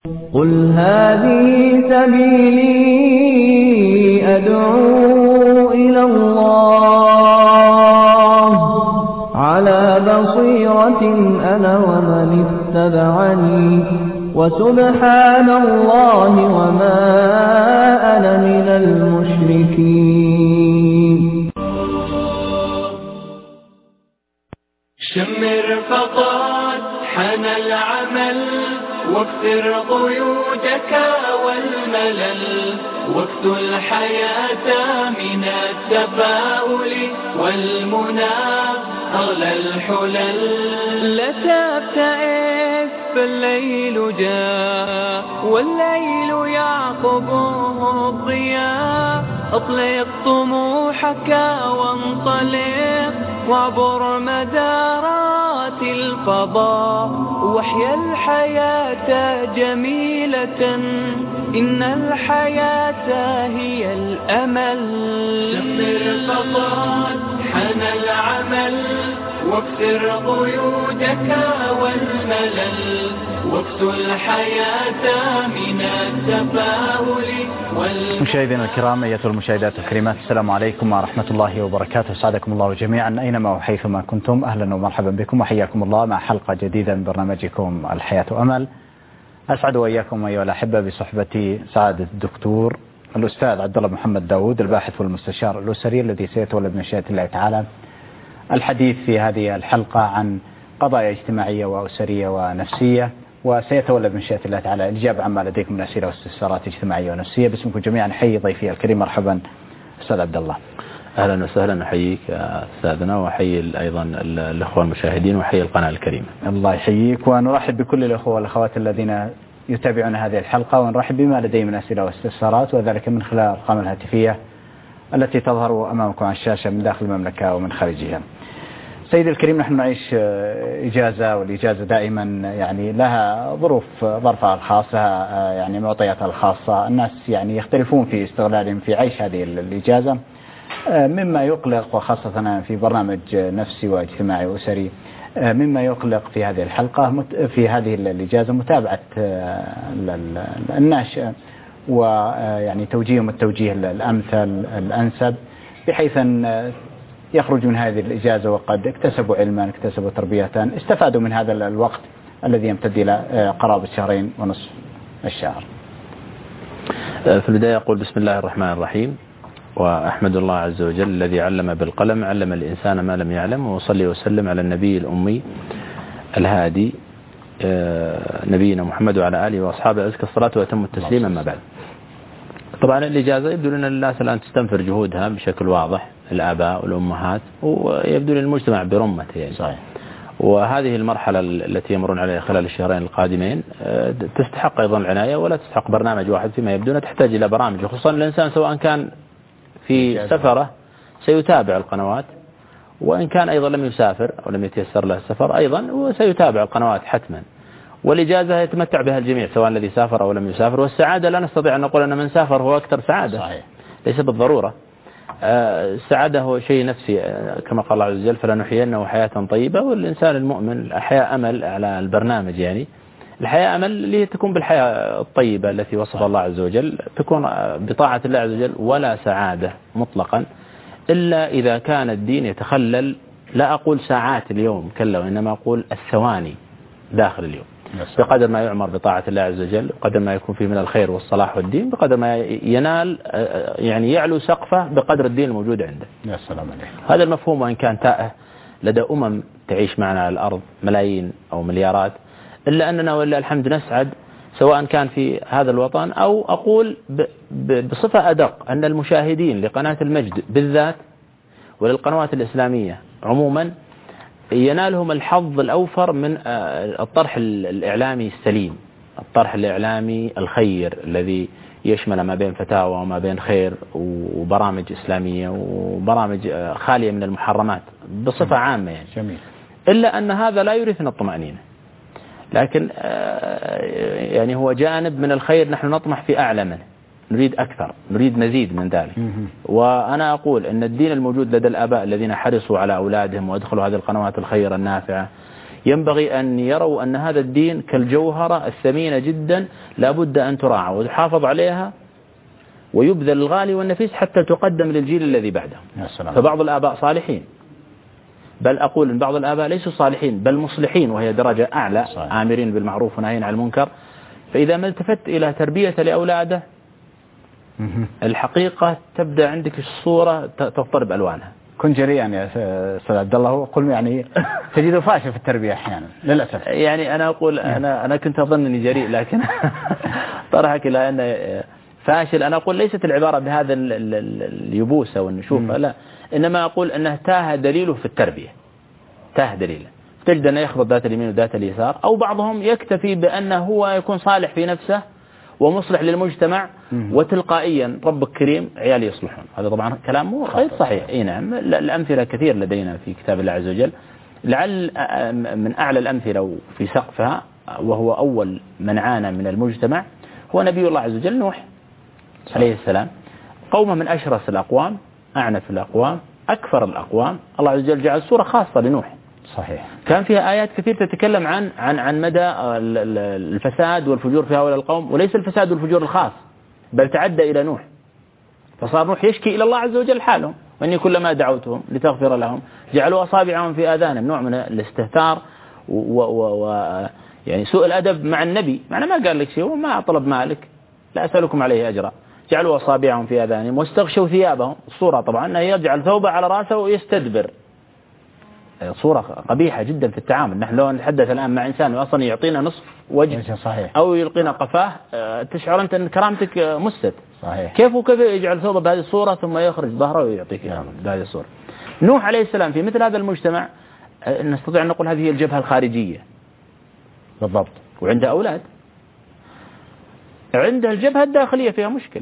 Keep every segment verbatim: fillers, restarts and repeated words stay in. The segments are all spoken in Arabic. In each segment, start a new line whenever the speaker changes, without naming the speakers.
قل هذه سبيلي أدعو إلى الله على بصيرة أنا ومن اتبعني وسبحان الله وما أنا من المشركين.
شمر فقط حان العمل واكسر قيودك والملل واكسر الحياة من التفاؤل والمنى أغلى الحلل. لا تبتئس فالليل جاء والليل يعقبه الضياء. اطلق طموحك وانطلق وعبر مدارات الفضاء واحيا الحياة جميلة إن الحياة هي الأمل. شمر فقط حان العمل واكسر قيودك والملل واكسر الحياة من التفاؤل والملل.
مشاهدينا الكرام، أيتها المشاهدات الكريمات، السلام عليكم ورحمة الله وبركاته. سعدكم الله جميعا أينما وحيثما كنتم، أهلا ومرحبا بكم وحياكم الله مع حلقة جديدة من برنامجكم الحياة أمل. أسعد وإياكم أيها الأحبة بصحبة سعادة الدكتور الأستاذ عبد الله محمد داود، الباحث والمستشار الأسري، الذي سيتولى بمشيئة الله تعالى الحديث في هذه الحلقة عن قضايا اجتماعية وأسرية ونفسية، وسيتولى بمشيئة الله تعالى الإجابة عما لديكم من أسئلة واستفسارات اجتماعية ونفسية. باسمكم جميعا حي ضيفي الكريم، مرحبا أستاذ عبد الله.
أهلا وسهلا، أحييك أستاذنا وأحيي أيضا الأخوة المشاهدين وأحيي القناة الكريمة.
الله يحييك، ونرحب بكل الأخوة والأخوات الذين يتابعون هذه الحلقة، ونرحب بما لدي من أسئلة واستفسارات، وذلك من خلال الأرقام الهاتفية التي تظهر أمامكم على الشاشة من داخل المملكة ومن خارجها. سيدي الكريم، نحن نعيش إجازة، والإجازة دائما يعني لها ظروف ظرفها الخاصة، يعني معطياتها الخاصة. الناس يعني يختلفون في استغلالهم في عيش هذه الإجازة، مما يقلق، وخاصة في برنامج نفسي واجتماعي وأسري، مما يقلق في هذه الحلقة في هذه الإجازة متابعة الناشئ ويعني توجيههم التوجيه الأمثل الأنسب، بحيث أن يخرجوا من هذه الإجازة وقد اكتسبوا علما، اكتسبوا تربية، استفادوا من هذا الوقت الذي يمتد إلى قرابة شهرين ونصف الشهر.
في البداية أقول بسم الله الرحمن الرحيم، وأحمد الله عز وجل الذي علم بالقلم علم الإنسان ما لم يعلم، وصلي وسلم على النبي الأمي الهادي نبينا محمد وعلى آله وأصحابه أزكى الصلاة وأتم التسليم. أما بعد، طبعا الإجازة يبدو لنا الناس الآن تستنفر جهودها بشكل واضح، الآباء والأمهات، ويبدو للمجتمع برمته يعني. صحيح. وهذه المرحلة التي يمرون عليها خلال الشهرين القادمين تستحق أيضا العناية، ولا تستحق برنامج واحد فيما يبدو، تحتاج إلى برامج، خصوصا الإنسان سواء كان في سفره سيتابع القنوات، وإن كان أيضا لم يسافر أو لم يتيسر له السفر أيضا وسيتابع القنوات حتما. والإجازة يتمتع بها الجميع سواء الذي سافر أو لم يسافر، والسعادة لا نستطيع أن نقول أن من سافر هو أكثر سعادة. صحيح. ليس بالضرورة. السعادة هو شيء نفسي، كما قال الله عز وجل فلنحيينه حياة طيبة. والإنسان المؤمن الحياة أمل على البرنامج، يعني الحياة أمل اللي تكون بالحياة الطيبة التي وصف الله عز وجل، تكون بطاعة الله عز وجل، ولا سعادة مطلقا إلا إذا كان الدين يتخلل، لا أقول ساعات اليوم كلا، وإنما أقول الثواني داخل اليوم، بقدر ما يعمر بطاعة الله عز وجل، بقدر ما يكون فيه من الخير والصلاح والدين، بقدر ما ينال يعني يعلو سقفه بقدر الدين الموجود عنده.
يا سلام عليك.
هذا المفهوم وإن كان تائه لدى أمم تعيش معنا على الأرض ملايين أو مليارات، إلا أننا وإلا الحمد نسعد سواء كان في هذا الوطن، أو أقول بصفة أدق أن المشاهدين لقناة المجد بالذات وللقنوات الإسلامية عموما ينالهم الحظ الأوفر من الطرح الإعلامي السليم، الطرح الإعلامي الخير الذي يشمل ما بين فتاوى وما بين خير وبرامج إسلامية وبرامج خالية من المحرمات بصفة عامة يعني. جميل. إلا أن هذا لا يورثنا الطمأنينة، لكن يعني هو جانب من الخير نحن نطمح في أعلى منه، نريد أكثر، نريد مزيد من ذلك. وأنا أقول أن الدين الموجود لدى الآباء الذين حرصوا على أولادهم وادخلوا هذه القنوات الخير النافعة ينبغي أن يروا أن هذا الدين كالجوهرة الثمينة جدا لا بد أن تراعى وتحافظ عليها ويبذل الغالي والنفيس حتى تقدم للجيل الذي بعده. فبعض الآباء صالحين، بل أقول أن بعض الآباء ليسوا صالحين بل مصلحين، وهي درجة أعلى، صحيح. آمرين بالمعروف ونهين عن المنكر. فإذا ما التفت إلى تربية لأولاده الحقيقة تبدأ عندك الصورة تضطرب ألوانها.
كن جريئا يا أستاذ عبد الله، وقل يعني تجده فاشل في التربية أحيانا للأسف.
يعني أنا أقول أنا أنا كنت أظن أني جريء، لكن طرحك إلى أن فاشل. أنا أقول ليست العبارة بهذا اليبوس أو النشوف، لا، إنما أقول أنه تاه دليله في التربية، تاه دليله. تجد أنه يخبط ذات اليمين وذات اليسار، أو بعضهم يكتفي بأنه هو يكون صالح في نفسه ومصلح للمجتمع وتلقائيا ربك كريم عيال يصلحون. هذا طبعا كلام غير صحيح. اي نعم، الأمثلة كثير لدينا في كتاب الله عز وجل. لعل من أعلى الأمثلة في سقفها وهو أول من عانى من المجتمع هو نبي الله عز وجل نوح عليه السلام. قومه من أشرس الأقوام، أعنف الأقوام، أكثر الأقوام. الله عز وجل جعل سورة خاصة لنوح.
صحيح.
كان فيها آيات كثير تتكلم عن عن عن مدى الفساد والفجور في هؤلاء القوم، وليس الفساد والفجور الخاص بل تعدى إلى نوح. فصار نوح يشكي إلى الله عز وجل حالهم، وإني كلما دعوتهم لتغفر لهم جعلوا أصابعهم في آذانهم، نوع من الاستهتار و, و, و يعني سوء الأدب مع النبي. معنى ما قال لك شيء وما طلب مالك، لا أسألكم عليه أجرا. جعلوا أصابعهم في آذانهم واستغشوا ثيابهم. الصورة طبعا أنه يجعل ثوبه على رأسه ويستدبر. صورة قبيحة جدا في التعامل. نحن لو نتحدث الآن مع إنسان وأصلا يعطينا نصف وجه، صحيح. أو يلقينا قفاه، تشعر أنت أن كرامتك مست.
صحيح.
كيف وكيف يجعل ثوبه بهذه الصورة ثم يخرج ظهره ويعطيك بهذه الصورة. نوح عليه السلام في مثل هذا المجتمع نستطيع أن نقول هذه هي الجبهة الخارجية
بالضبط،
وعنده أولاد. عنده الجبهة الداخلية فيها مشكلة،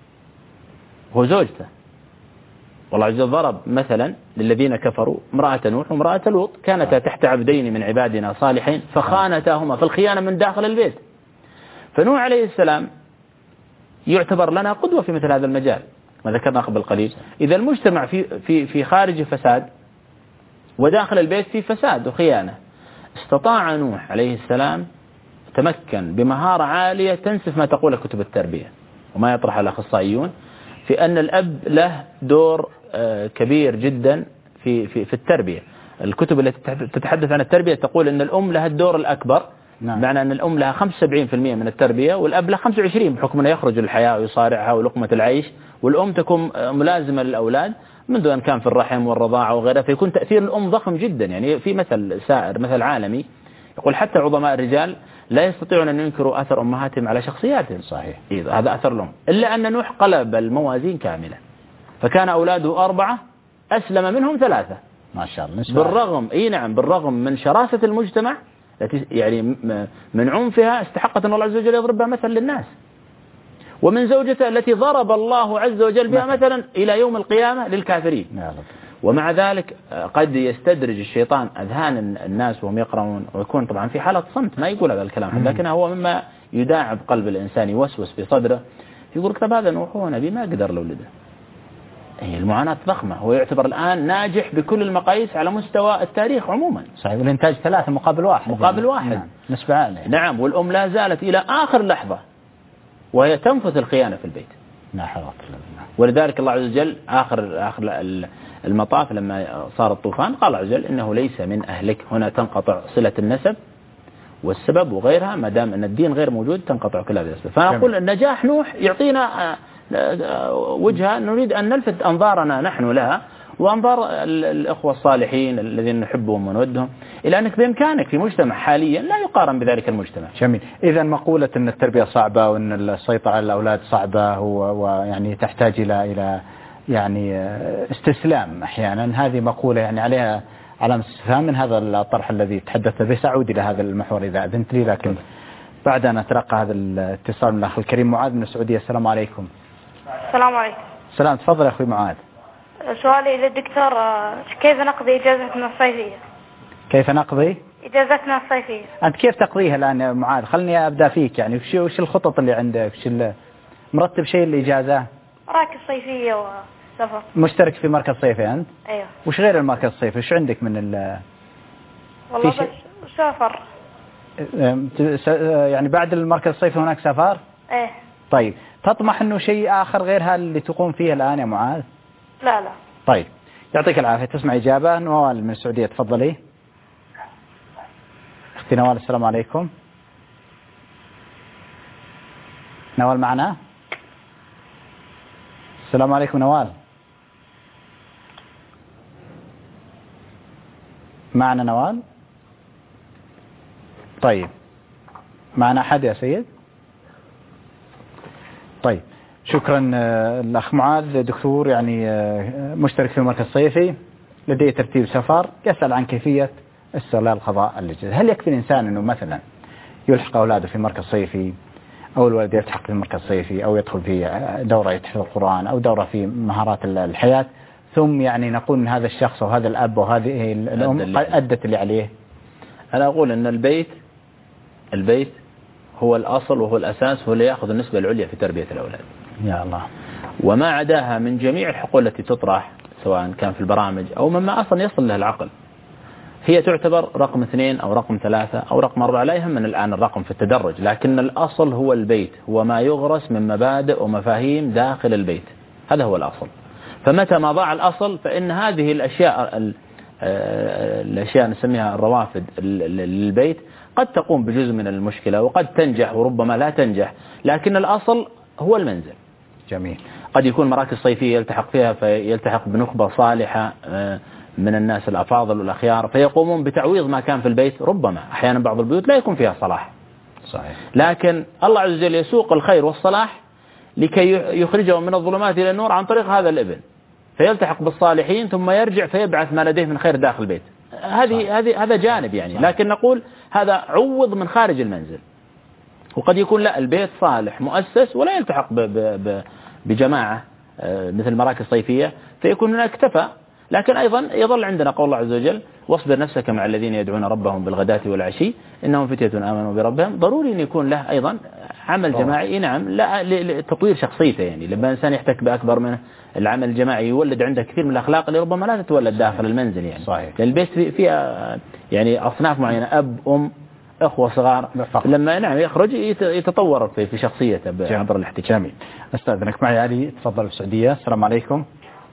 هو زوجته. والله عز وجل ضرب مثلا للذين كفروا امرأة نوح وامرأة لوط، كانتا تحت عبدين من عبادنا صالحين فخانتاهما، فالخيانة من داخل البيت. فنوح عليه السلام يعتبر لنا قدوة في مثل هذا المجال، ما ذكرنا قبل قليل. إذا المجتمع في في في خارج فساد وداخل البيت في فساد وخيانة، استطاع نوح عليه السلام تمكن بمهارة عالية تنسف ما تقوله كتب التربية وما يطرح الأخصائيون في أن الأب له دور كبير جدا في في في التربية. الكتب التي تتحدث عن التربية تقول أن الأم لها الدور الأكبر، نعم. بمعنى أن الأم لها خمسة وسبعين بالمئة من التربية والأب له خمسة وعشرين بحكم أنه يخرج للحياة ويصارعها ولقمة العيش، والأم تكون ملازمة للأولاد منذ أن كان في الرحم والرضاعة وغيرها. فيكون تأثير الأم ضخم جدا. يعني في مثل سائر، مثل عالمي يقول حتى عظماء الرجال لا يستطيعون أن ينكروا أثر أمهاتهم على شخصياتهم. صحيح. هذا أثر لهم. إلا أن نوح قلب الموازين كاملة، فكان أولاده أربعة أسلم منهم ثلاثة
ما شاء الله.
بالرغم إيه نعم بالرغم من شراسة المجتمع التي يعني من عنفها استحقت أن الله عز وجل يضربها مثل للناس، ومن زوجته التي ضرب الله عز وجل بها مثلا إلى يوم القيامة للكافرين. ومع ذلك قد يستدرج الشيطان أذهان الناس وهم يقرؤون ويكون طبعا في حالة صمت ما يقول هذا الكلام، لكن هو مما يداعب قلب الإنسان يوسوس في صدره. يقول طب هذا نوح هو نبي ما قدر لولده، هي المعاناة ضخمة. هو يعتبر الآن ناجح بكل المقاييس على مستوى التاريخ عموما.
صحيح. والإنتاج ثلاثة مقابل واحد
مقابل واحد.
نعم. نسبة عالية.
نعم. والأم لا زالت إلى آخر لحظة وهي تنفث الخيانة في البيت.
نعم.
ولذلك الله عز وجل آخر آخر المطاف لما صار الطوفان قال عز وجل إنه ليس من أهلك. هنا تنقطع صلة النسب والسبب وغيرها، ما دام أن الدين غير موجود تنقطع كل هذه الأسباب. فنقول النجاح نوح يعطينا وجهة نريد أن نلفت أنظارنا نحن لها وأنظار الأخوة الصالحين الذين نحبهم ونودهم إلى أنك بإمكانك في مجتمع حاليا لا يقارن بذلك المجتمع.
جميل. إذا مقولة أن التربية صعبة وأن السيطرة على الأولاد صعبة ويعني تحتاج إلى إلى يعني استسلام أحيانا، هذه مقولة يعني عليها علامة استفهام من هذا الطرح الذي تحدثت به. سأعود إلى هذا المحور إذا أذنت لي، لكن بعد أن أتلقى هذا الاتصال من الأخ الكريم معاذ من السعودية. السلام عليكم.
السلام عليكم.
السلام. تفضل يا أخوي معاذ.
سؤالي للدكتور، كيف نقضي إجازتنا الصيفية؟
كيف نقضي
إجازتنا الصيفية؟
أنت كيف تقضيها الآن يا معاذ؟ خلني أبدأ فيك. يعني وش وش الخطط اللي عندك؟ وش مرتب شيء الإجازة؟
مراكز صيفية وسفر.
مشترك في مركز صيفي أنت؟
أيوه.
وش غير المركز الصيفي؟ وش عندك من ال
والله بس سافر.
يعني بعد المركز الصيفي هناك سفر؟
ايه.
طيب تطمح انه شيء اخر غير هذا اللي تقوم فيه الان يا معاذ؟
لا لا.
طيب يعطيك العافية. تسمع إجابة. نوال من السعودية تفضلي. أختي نوال السلام عليكم. نوال معنا؟ السلام عليكم نوال. معنا نوال؟ طيب معنا أحد يا سيد؟ طيب شكرا. الأخ معاذ دكتور يعني مشترك في المركز الصيفي لديه ترتيب سفر، يسأل عن كيفية استغلال قضاء اللجنة. هل يكفي الإنسان أنه مثلا يلحق أولاده في مركز صيفي، أو الولد يلتحق في مركز صيفي، أو يدخل في دورة يتحفظ القرآن، أو دورة في مهارات الحياة، ثم يعني نقول أن هذا الشخص وهذا الأب وهذه الأم أدت اللي عليه؟
أنا أقول أن البيت البيت هو الأصل وهو الأساس، هو اللي يأخذ النسبة العليا في تربية الأولاد.
يا الله.
وما عداها من جميع الحقوق التي تطرح سواء كان في البرامج أو مما أصلا يصل له العقل هي تعتبر رقم اثنين أو رقم ثلاثة أو رقم أربعة. لا يهمنا الآن الرقم في التدرج، لكن الأصل هو البيت، هو ما يغرس من مبادئ ومفاهيم داخل البيت، هذا هو الأصل. فمتى ما ضاع الأصل فإن هذه الأشياء الأشياء نسميها الروافد للبيت قد تقوم بجزء من المشكلة وقد تنجح وربما لا تنجح، لكن الأصل هو المنزل.
جميل.
قد يكون مراكز صيفية يلتحق فيها فيلتحق بنخبة صالحة من الناس الأفاضل والأخيار فيقومون بتعويض ما كان في البيت. ربما أحيانا بعض البيوت لا يكون فيها صلاح،
صحيح،
لكن الله عز وجل يسوق الخير والصلاح لكي يخرجه من الظلمات إلى النور عن طريق هذا الابن، فيلتحق بالصالحين ثم يرجع فيبعث ما لديه من خير داخل البيت. هذه هذه هذا جانب يعني، لكن نقول هذا عوض من خارج المنزل. وقد يكون لا البيت صالح مؤسس ولا يلتحق بجماعة مثل مراكز صيفية فيكون هناك اكتفى. لكن أيضا يظل عندنا قول الله عز وجل واصبر نفسك مع الذين يدعون ربهم بالغداة والعشي إنهم فتية آمنوا بربهم. ضروري أن يكون له أيضا عمل جماعي، نعم، لا لتطوير شخصيته. يعني لما إنسان يحتك بأكبر من العمل الجماعي يولد عنده كثير من الأخلاق اللي ربما لا تتولد داخل المنزل يعني.
صحيح.
لأن البيت فيها يعني أصناف معينة، أب أم أخوة صغار، لما نعم يخرج يتطور في في شخصيته عبر الاحتكاك.
جميل. أستاذنك معي علي، تفضل في السعودية. السلام عليكم.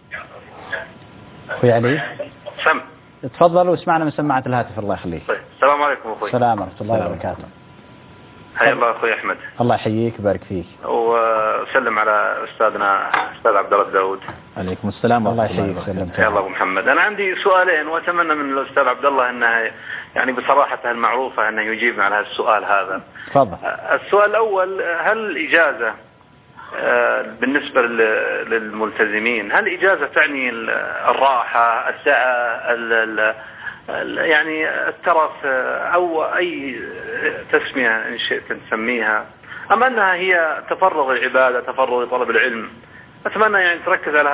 أخوي علي.
سم.
تفضل واسمعنا من سماعة الهاتف. الله يخليك.
طيب. السلام عليكم أخوي.
السلام ورحمة الله وبركاته.
حيا الله أخوي أحمد.
الله يحييك ويبارك فيك.
وسلم على أستاذنا أستاذ عبد الله الداود.
عليكم السلام.
الله يحييك وسلم.
يا الله أبو محمد. أنا عندي سؤالين وأتمنى من الأستاذ عبد الله أنه يعني بصراحته المعروفة أنه يجيبنا على هذا السؤال هذا.
تفضل.
السؤال الأول، هل الإجازة بالنسبة للملتزمين هل إجازة تعني الراحة، السعة، يعني الترف أو أي تسمية إن شئت تسميها، أم أنها هي تفرغ العبادة، تفرغ طلب العلم؟ أتمنى يعني تركز على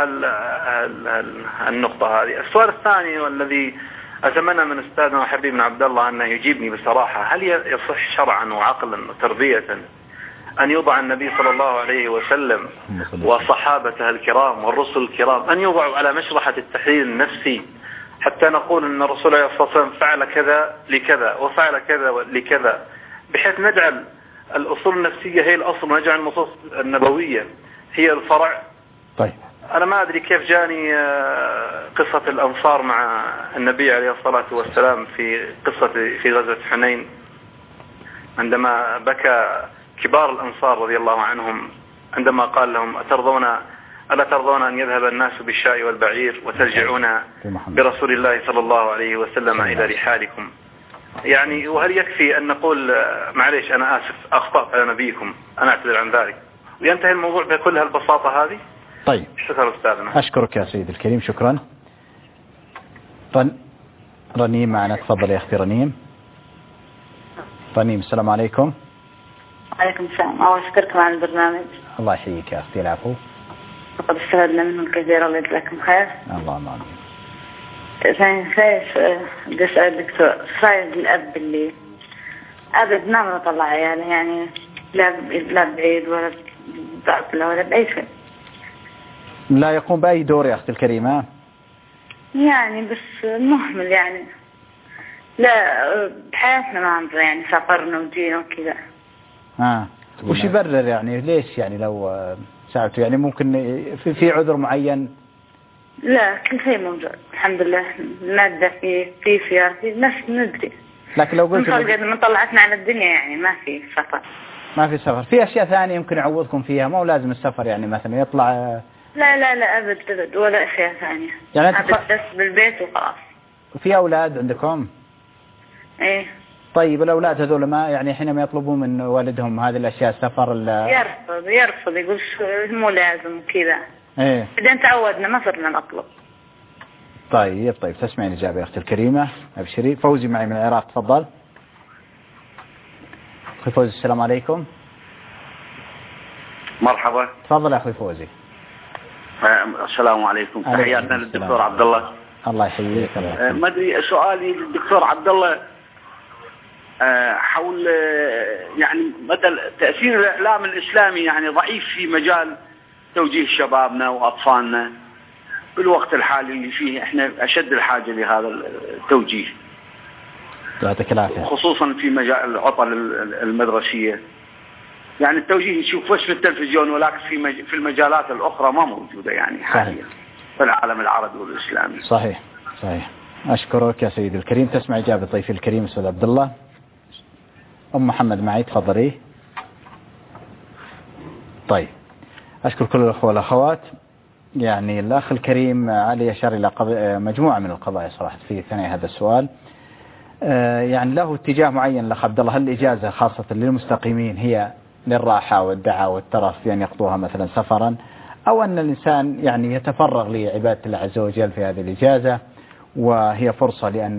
النقطة هذه. السؤال الثاني والذي أتمنى من أستاذنا وحبيبنا عبد الله أنه يجيبني بصراحة، هل يصح شرعا وعقلا وتربية أن يوضع النبي صلى الله عليه وسلم وصحابته الكرام والرسل الكرام أن يوضعوا على مشرحة التحليل النفسي حتى نقول أن الرسول عليه الصلاة والسلام فعل كذا لكذا وفعل كذا لكذا، بحيث نجعل الأصول النفسية هي الأصل ونجعل النصوص النبوية هي الفرع؟
طيب.
أنا ما أدري كيف جاني قصة الأنصار مع النبي عليه الصلاة والسلام في قصة في غزوة حنين عندما بكى كبار الأنصار رضي الله عنهم عندما قال لهم أترضون ألا ترضون أن يذهب الناس بالشاء والبعير وترجعون برسول الله صلى الله عليه وسلم إلى رحالكم؟ يعني وهل يكفي أن نقول معليش أنا آسف أخطأت على نبيكم أنا أعتذر عن ذلك وينتهي الموضوع بكل هالبساطة هذه؟
طيب.
شكرا أستاذنا.
أشكرك يا سيد الكريم. شكرا. رن... رنيم معنا. تفضل يا أختي رنيم. رنيم السلام عليكم.
عليكم السلام. أول أشكركم على البرنامج.
الله يحييك يا أختي. العفو.
وقد استفدنا منه الكثير. الله يجزاكم خير.
اللهم آمين.
ثاني خير بدي أسأل الدكتور صاير الأب اللي أبد ما بطلع عياله يعني لا لا بعيد ولا بعطله ولا بأي شيء،
لا يقوم بأي دور يا أختي الكريمة؟
يعني بس مهمل يعني لا بحياتنا ما عندنا يعني سافرنا وجينا وكذا.
اه وش يبرر يعني ليش يعني لو ساعته يعني ممكن في في عذر معين؟
لا كل شيء موجود الحمد لله، المادة في في فيها في نفس ندري.
لكن لو قلت
من, من طلعتنا على الدنيا يعني ما في سفر.
ما في سفر، في أشياء ثانية يمكن يعوضكم فيها، مو لازم السفر يعني مثلا يطلع.
لا لا لا أبد أبد ولا أشياء ثانية يعني أبد تف... بس بالبيت وخلاص.
في أولاد عندكم؟
إيه.
طيب الأولاد هذول ما يعني حينما يطلبون من والدهم هذه الأشياء السفر
يرفض يرفض يقول مو لازم كذا.
إيه.
بعدين تعودنا ما صرنا نطلب.
طيب طيب تسمعين الإجابة يا أختي الكريمة. أبشري. فوزي معي من العراق تفضل. أخي فوزي السلام عليكم.
مرحبا.
تفضل يا أخي فوزي.
السلام عليكم. تحياتنا للدكتور عبد الله.
الله يحييك.
ما ادري سؤالي للدكتور عبد الله حول يعني مدى تأثير الإعلام الإسلامي يعني ضعيف في مجال توجيه شبابنا وأطفالنا بالوقت الحالي اللي فيه احنا أشد الحاجة لهذا التوجيه.
يعطيك العافية.
خصوصا في مجال العطل المدرسية. يعني التوجيه نشوف بس في التلفزيون ولكن في مج... في المجالات الأخرى ما موجودة يعني حاليا في العالم العربي والإسلامي.
صحيح صحيح. أشكرك يا سيدي الكريم. تسمع إجابة ضيفي الكريم أستاذ عبد الله. أم محمد معي تفضلي. طيب أشكر كل الأخوة والأخوات. يعني الأخ الكريم علي أشار إلى مجموعة من القضايا صراحة في ثنايا هذا السؤال. يعني له اتجاه معين الأخ عبد الله. هل الإجازة خاصة للمستقيمين هي للراحة والدعاء والترف بأن يقضوها مثلا سفرا، أو أن الإنسان يعني يتفرغ لعبادة الله عز وجل في هذه الإجازة وهي فرصة لأن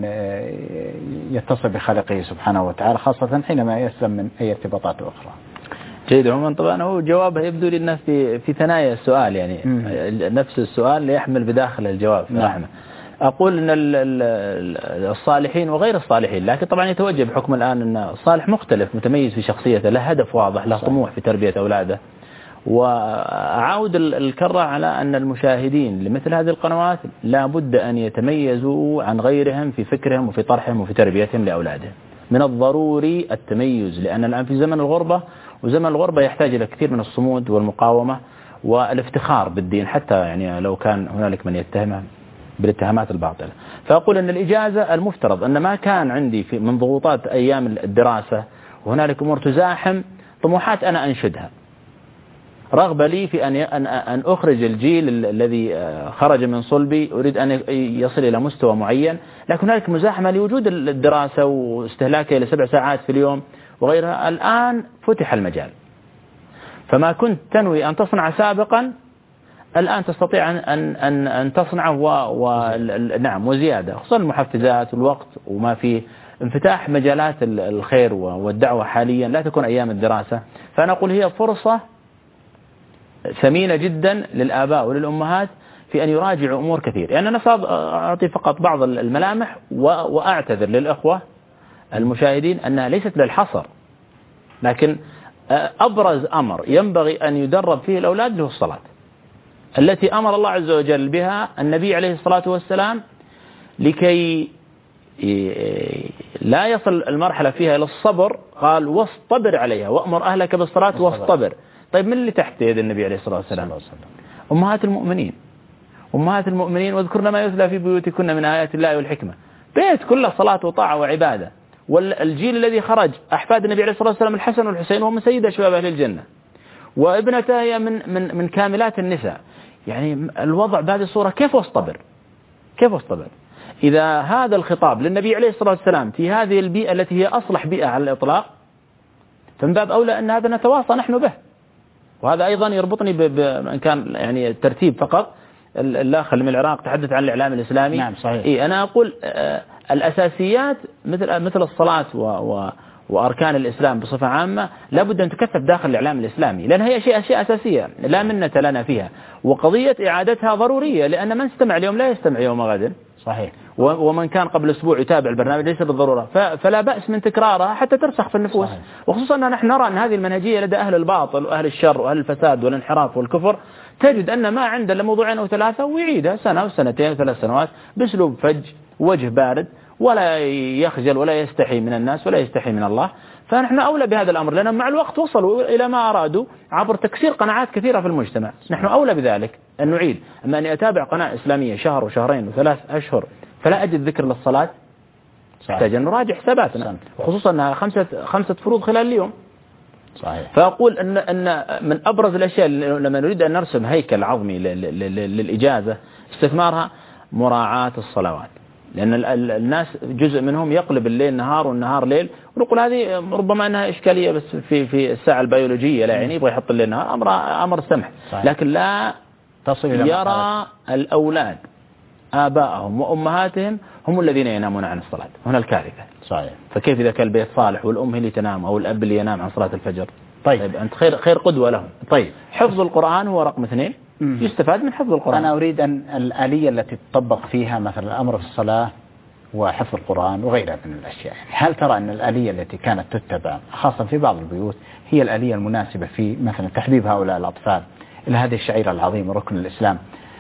يتصل بخالقه سبحانه وتعالى خاصة حينما يسلم من أي ارتباطات أخرى؟
جيد عموما. طبعا هو جوابه يبدو لي أنه في في ثنايا السؤال يعني م. نفس السؤال يحمل بداخل الجواب. نعم. أقول أن الصالحين وغير الصالحين، لكن طبعا يتوجه بحكم الآن أن الصالح مختلف متميز في شخصيته، له هدف واضح، له طموح في تربية أولاده. وأعود الكرة على أن المشاهدين لمثل هذه القنوات لا بد أن يتميزوا عن غيرهم في فكرهم وفي طرحهم وفي تربيتهم لأولادهم. من الضروري التميز، لأن الآن في زمن الغربة، وزمن الغربة يحتاج إلى كثير من الصمود والمقاومة والافتخار بالدين، حتى يعني لو كان هنالك من يتهمه بالاتهامات الباطلة. فأقول أن الإجازة المفترض أن ما كان عندي في من ضغوطات أيام الدراسة وهنالك أمور تزاحم طموحات أنا أنشدها، رغبة لي في أن أن أخرج الجيل الذي خرج من صلبي، أريد أن يصل إلى مستوى معين، لكن هنالك مزاحمة لوجود الدراسة واستهلاكها إلى سبع ساعات في اليوم وغيرها. الآن فتح المجال، فما كنت تنوي أن تصنع سابقا الآن تستطيع أن أن أن, أن تصنعه و, و نعم وزيادة، خصوصا المحفزات والوقت وما فيه انفتاح مجالات الخير والدعوة حاليا لا تكون أيام الدراسة. فأنا أقول هي فرصة ثمينة جدا للآباء وللأمهات في أن يراجعوا أمور كثير. يعني أنا أعطي فقط بعض الملامح وأعتذر للأخوة المشاهدين أنها ليست للحصر، لكن أبرز أمر ينبغي أن يدرب فيه الأولاد له الصلاة التي أمر الله عز وجل بها النبي عليه الصلاة والسلام لكي لا يصل المرحلة فيها إلى الصبر، قال واصطبر عليها وأمر أهلك بالصلاة واصطبر. طيب من اللي تحت يد النبي عليه الصلاة والسلام؟ أمهات المؤمنين. أمهات المؤمنين واذكرن ما يتلى في بيوتكن من آيات الله والحكمة. بيت كله صلاة وطاعة وعبادة. والجيل الذي خرج أحفاد النبي عليه الصلاة والسلام الحسن والحسين وهم سيد شباب أهل الجنة، وابنتها هي من من من كاملات النساء. يعني الوضع بهذه الصورة كيف واصطبر؟ كيف واصطبر؟ إذا هذا الخطاب للنبي عليه الصلاة والسلام في هذه البيئة التي هي أصلح بيئة على الإطلاق، فمن باب أولى أن هذا نتواصى نحن به. وهذا أيضا يربطني بأن كان يعني الترتيب فقط. الأخ من العراق تحدث عن الإعلام الإسلامي.
نعم صحيح.
إيه أنا أقول آه الأساسيات مثل مثل الصلاة و و وأركان الإسلام بصفة عامة لابد أن تكثف داخل الإعلام الإسلامي، لأن هي شيء أشياء أساسية لا منة لنا فيها، وقضية إعادتها ضرورية، لأن من استمع اليوم لا يستمع يوم غد.
صحيح.
ومن كان قبل أسبوع يتابع البرنامج ليس بالضرورة، فلا بأس من تكرارها حتى ترسخ في النفوس. صحيح. وخصوصا أن نحن نرى أن هذه المنهجية لدى أهل الباطل وأهل الشر وأهل الفساد والانحراف والكفر، تجد أن ما عنده لموضوعين أو ثلاثة ويعيدها سنة وسنتين وثلاث سنوات بأسلوب فج وجه بارد، ولا يخجل ولا يستحي من الناس ولا يستحي من الله. فنحن أولى بهذا الأمر، لأن مع الوقت وصلوا إلى ما أرادوا عبر تكسير قناعات كثيرة في المجتمع. نحن أولى بذلك أن نعيد. أما أني أتابع قناة إسلامية شهر وشهرين وثلاث أشهر فلا أجد ذكر للصلاة، يحتاج أن نراجع حساباتنا، خصوصا أنها خمسة خمسة فروض خلال اليوم.
صحيح.
فأقول أن أن من أبرز الأشياء لما نريد أن نرسم هيكل عظمي للإجازة استثمارها مراعاة الصلوات، لأن الناس جزء منهم يقلب الليل نهار والنهار ليل، ونقول هذه ربما أنها إشكالية بس في في الساعة البيولوجية، لا يعني يبغى يحط الليل نهار، أمر أمر سمح. صحيح. لكن لا تصل إلى يرى الأولاد آبائهم وأمهاتهم هم الذين ينامون عن الصلاة، هنا الكارثة.
صحيح.
فكيف إذا كان البيت صالح والأم هي اللي تنام أو الأب اللي ينام عن صلاة الفجر؟
طيب,
طيب أنت خير خير قدوة لهم. طيب حفظ القرآن هو رقم اثنين. مم. يستفاد من حفظ القرآن.
أنا أريد أن الآلية التي تطبق فيها مثلا الأمر في الصلاة وحفظ القرآن وغيرها من الأشياء، هل ترى أن الآلية التي كانت تتبع خاصة في بعض البيوت هي الآلية المناسبة في مثلا تحبيب هؤلاء الأطفال إلى هذه الشعيرة العظيمة ركن الإسلام؟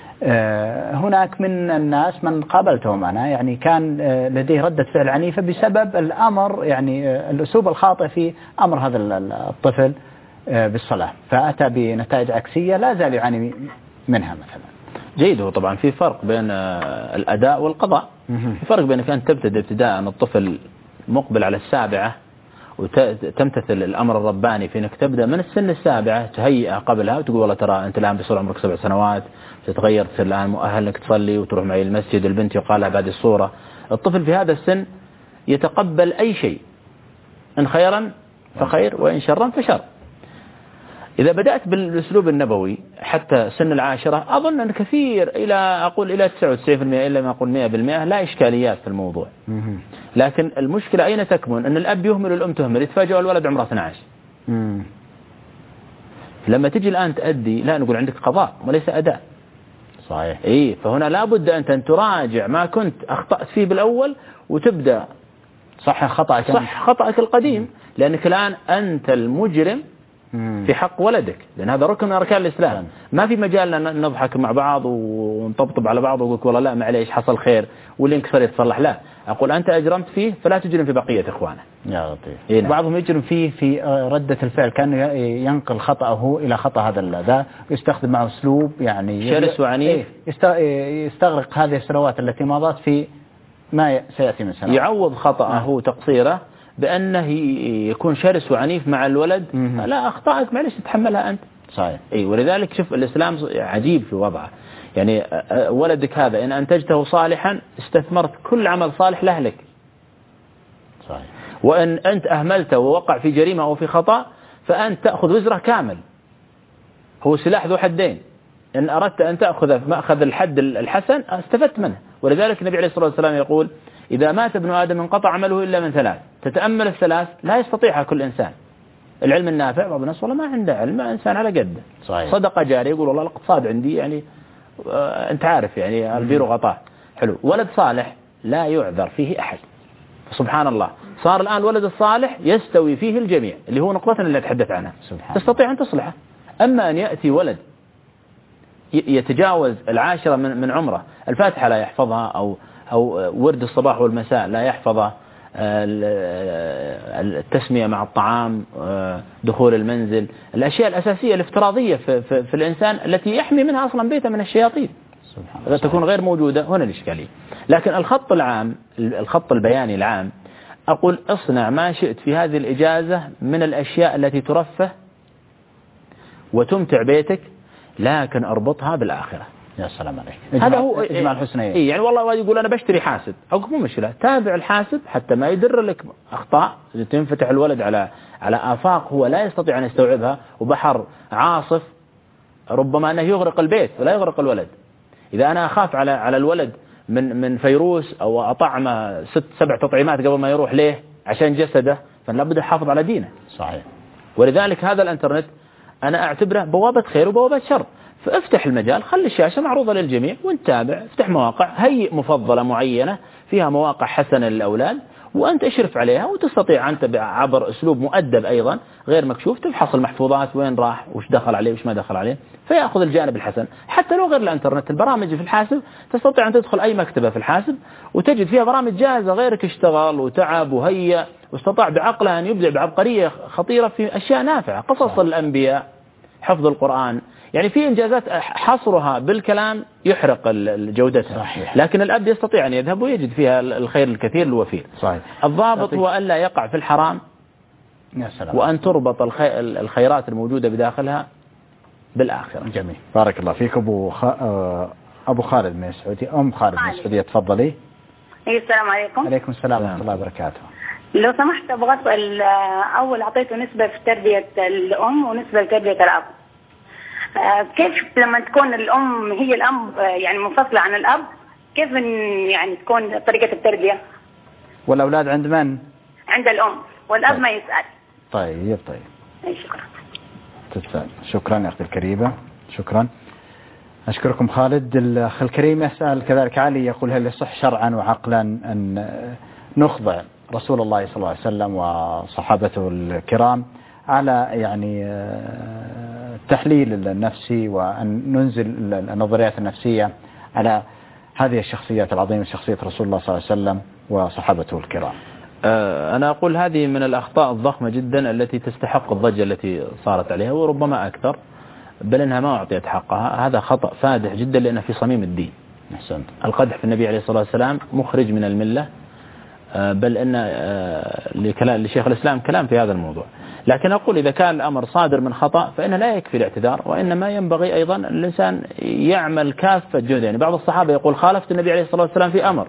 هناك من الناس من قابلتهم أنا يعني كان لديه ردة فعل عنيفة بسبب الأمر يعني الأسلوب الخاطئ في أمر هذا الطفل بالصلاة، فأتى بنتائج عكسية لا زال يعاني منها مثلا.
جيد. وطبعا في فرق بين الأداء والقضاء. في فرق بين أن تبتدأ ابتداء الطفل مقبل على السابعة وتمتثل الأمر الرباني في أنك تبدأ من السن السابعة تهيئة قبلها وتقول والله ترى أنت الآن بيصير عمرك سبع سنوات تتغير، تصير الآن مؤهل أنك تصلي وتروح معي المسجد، البنت يقال لها بعد الصورة. الطفل في هذا السن يتقبل أي شيء، إن خيرا فخير وإن شرا فشر. إذا بدأت بالأسلوب النبوي حتى سن العاشرة أظن أن كثير إلى أقول إلى تسعة وتسعين بالمئة إلا ما أقول مئة بالمئة لا إشكاليات في الموضوع. لكن المشكلة أين تكمن؟ أن الأب يهمل والأم تهمل، يتفاجئ الولد عمره اثني عشر. لما تجي الآن تأدي لا نقول عندك قضاء وليس أداء.
صحيح.
إيه فهنا لابد أنت أن تراجع ما كنت أخطأت فيه بالأول وتبدأ
صح خطأك
صح خطأك القديم، لأنك الآن أنت المجرم في حق ولدك، لأن هذا ركن من أركان الإسلام. ما في مجال أن نضحك مع بعض ونطبطب على بعض ونقول والله لا معليش حصل خير واللي انكسر يتصلح. لا، أقول أنت أجرمت فيه فلا تجرم في بقية إخوانه.
يا لطيف.
إيه
بعضهم يجرم فيه في ردة الفعل، كان ينقل خطأه إلى خطأ هذا ذا، يستخدم معه أسلوب يعني
شرس وعنيف،
يستغرق هذه السنوات التي مضت في ما سيأتي من سنوات،
يعوض خطأه تقصيره بأنه يكون شرس وعنيف مع الولد.
مم.
لا، أخطأك معلش تتحملها أنت.
صحيح.
أي ولذلك شوف الإسلام عجيب في وضعه، يعني ولدك هذا إن أنتجته صالحا استثمرت كل عمل صالح لأهلك.
صحيح.
وإن أنت أهملته ووقع في جريمة أو في خطأ فأنت تأخذ وزره كامل. هو سلاح ذو حدين، إن أردت أن تأخذ مأخذ الحد الحسن استفدت منه. ولذلك النبي عليه الصلاة والسلام يقول إذا مات ابن آدم انقطع عمله إلا من ثلاث. تتأمل الثلاث لا يستطيعها كل إنسان. العلم النافع، بعض الناس والله ما عنده علم، إنسان على قده.
صحيح.
صدقة جارية، يقول والله الاقتصاد عندي يعني آه أنت عارف يعني البيرو غطاه. حلو. ولد صالح لا يعذر فيه أحد. سبحان الله، صار الآن الولد الصالح يستوي فيه الجميع، اللي هو نقطتنا اللي أتحدث عنها.
سبحان
تستطيع أن تصلحه. أما أن يأتي ولد يتجاوز العاشرة من من عمره، الفاتحة لا يحفظها أو أو ورد الصباح والمساء لا يحفظه، التسمية مع الطعام، دخول المنزل، الأشياء الأساسية الافتراضية في, في, في الإنسان التي يحمي منها أصلا بيته من الشياطين إذا تكون غير موجودة، هنا الإشكالية. لكن الخط العام، الخط البياني العام، أقول اصنع ما شئت في هذه الإجازة من الأشياء التي ترفه وتمتع بيتك، لكن أربطها بالآخرة.
يا سلام عليك.
هذا هو
إجماع الحسنية.
إيه يعني والله يقول أنا بشتري حاسب، أقول مو مشكلة، تابع الحاسب حتى ما يدر لك أخطاء تنفتح الولد على على آفاق هو لا يستطيع أن يستوعبها، وبحر عاصف ربما أنه يغرق البيت ولا يغرق الولد. إذا أنا أخاف على على الولد من من فيروس أو أطعمه ست سبع تطعيمات قبل ما يروح ليه عشان جسده، فلا بد يحافظ على دينه.
صحيح.
ولذلك هذا الانترنت أنا أعتبره بوابة خير وبوابة شر. فافتح المجال، خلي الشاشة معروضة للجميع ونتابع، افتح مواقع، هيئ مفضلة معينة فيها مواقع حسنة للأولاد، وأنت اشرف عليها، وتستطيع أنت عبر أسلوب مؤدب أيضا غير مكشوف تفحص المحفوظات وين راح وش دخل عليه وش ما دخل عليه، فيأخذ الجانب الحسن. حتى لو غير الانترنت، البرامج في الحاسب تستطيع أن تدخل أي مكتبة في الحاسب وتجد فيها برامج جاهزة، غيرك اشتغل وتعب وهيأ واستطاع بعقله أن يبدع بعبقرية خطيرة في أشياء نافعة، قصص الأنبياء، حفظ القرآن، يعني في إنجازات حصرها بالكلام يحرق جودتها. صحيح. لكن الأب يستطيع أن يذهب ويجد فيها الخير الكثير الوفير. صحيح. الضابط هو أن لا يقع في الحرام، يا سلام. وأن تربط الخيرات الموجودة بداخلها بالآخرة.
جميل، بارك الله فيك. أبو خ... أبو خالد من السعودية، أم خالد من السعودية، تفضلي.
السلام عليكم.
عليكم السلام ورحمة الله وبركاته.
لو سمحت أبغى أسأل، أول أعطيته نسبة في تربية الأم ونسبة في تربية الأب، كيف لما تكون الأم هي الأم يعني منفصلة عن الأب، كيف يعني تكون طريقة التربية؟
والأولاد عند من؟
عند الأم، والأب
طيب.
ما يسأل.
طيب طيب.
أي شكرا.
تسأل. شكرا يا أختي الكريمة، شكرا. أشكركم خالد. الأخ الكريم يسأل كذلك علي، يقول هل يصح شرعا وعقلا أن نخضع رسول الله صلى الله عليه وسلم وصحابته الكرام على يعني التحليل النفسي، وأن ننزل النظريات النفسية على هذه الشخصيات العظيمة، شخصية رسول الله صلى الله عليه وسلم وصحابته الكرام؟
أنا أقول هذه من الأخطاء الضخمة جدا التي تستحق الضجة التي صارت عليها وربما أكثر، بل إنها ما أعطيت حقها. هذا خطأ فادح جدا لأنه في صميم الدين. أحسنت. القدح في النبي عليه الصلاة والسلام مخرج من الملة، بل إن لشيخ الإسلام كلام في هذا الموضوع. لكن أقول إذا كان الأمر صادر من خطأ فإن لا يكفي الاعتذار، وإنما ينبغي أيضا الإنسان يعمل كافة جهد. يعني بعض الصحابة يقول خالفت النبي عليه الصلاة والسلام في أمر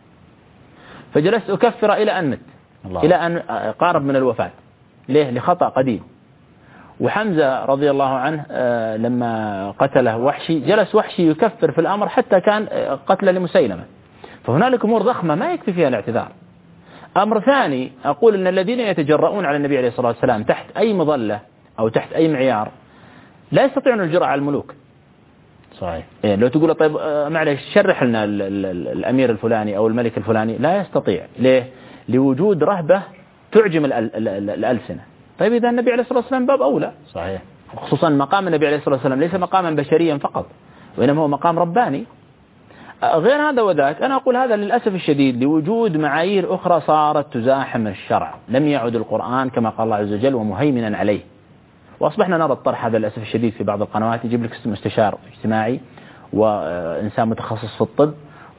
فجلست أكفر إلى أن مت، إلى أن قارب من الوفاة. ليه؟ لخطأ قديم. وحمزة رضي الله عنه لما قتله وحشي جلس وحشي يكفر في الأمر حتى كان قتل لمسيلمة. فهنالك أمور ضخمة ما يكفي فيها الاعتذار. أمر ثاني، أقول أن الذين يتجرؤون على النبي عليه الصلاة والسلام تحت أي مظلة أو تحت أي معيار لا يستطيعون الجرأة على الملوك. صحيح. إيه لو تقول طيب معلش شرح لنا ال ال ال الأمير الفلاني أو الملك الفلاني، لا يستطيع. ليه؟ لوجود رهبة تعجم ال ال ال الألسنة. طيب إذا النبي عليه الصلاة والسلام باب أولى. صحيح. خصوصا مقام النبي عليه الصلاة والسلام ليس مقاما بشريا فقط، وإنما هو مقام رباني. غير هذا وذاك، أنا أقول هذا للأسف الشديد لوجود معايير أخرى صارت تزاحم الشرع. لم يعد القرآن كما قال الله عز وجل ومهيمنا عليه، وأصبحنا نرى الطرح هذا للأسف الشديد في بعض القنوات. يجيب لك مستشار اجتماعي وإنسان متخصص في الطب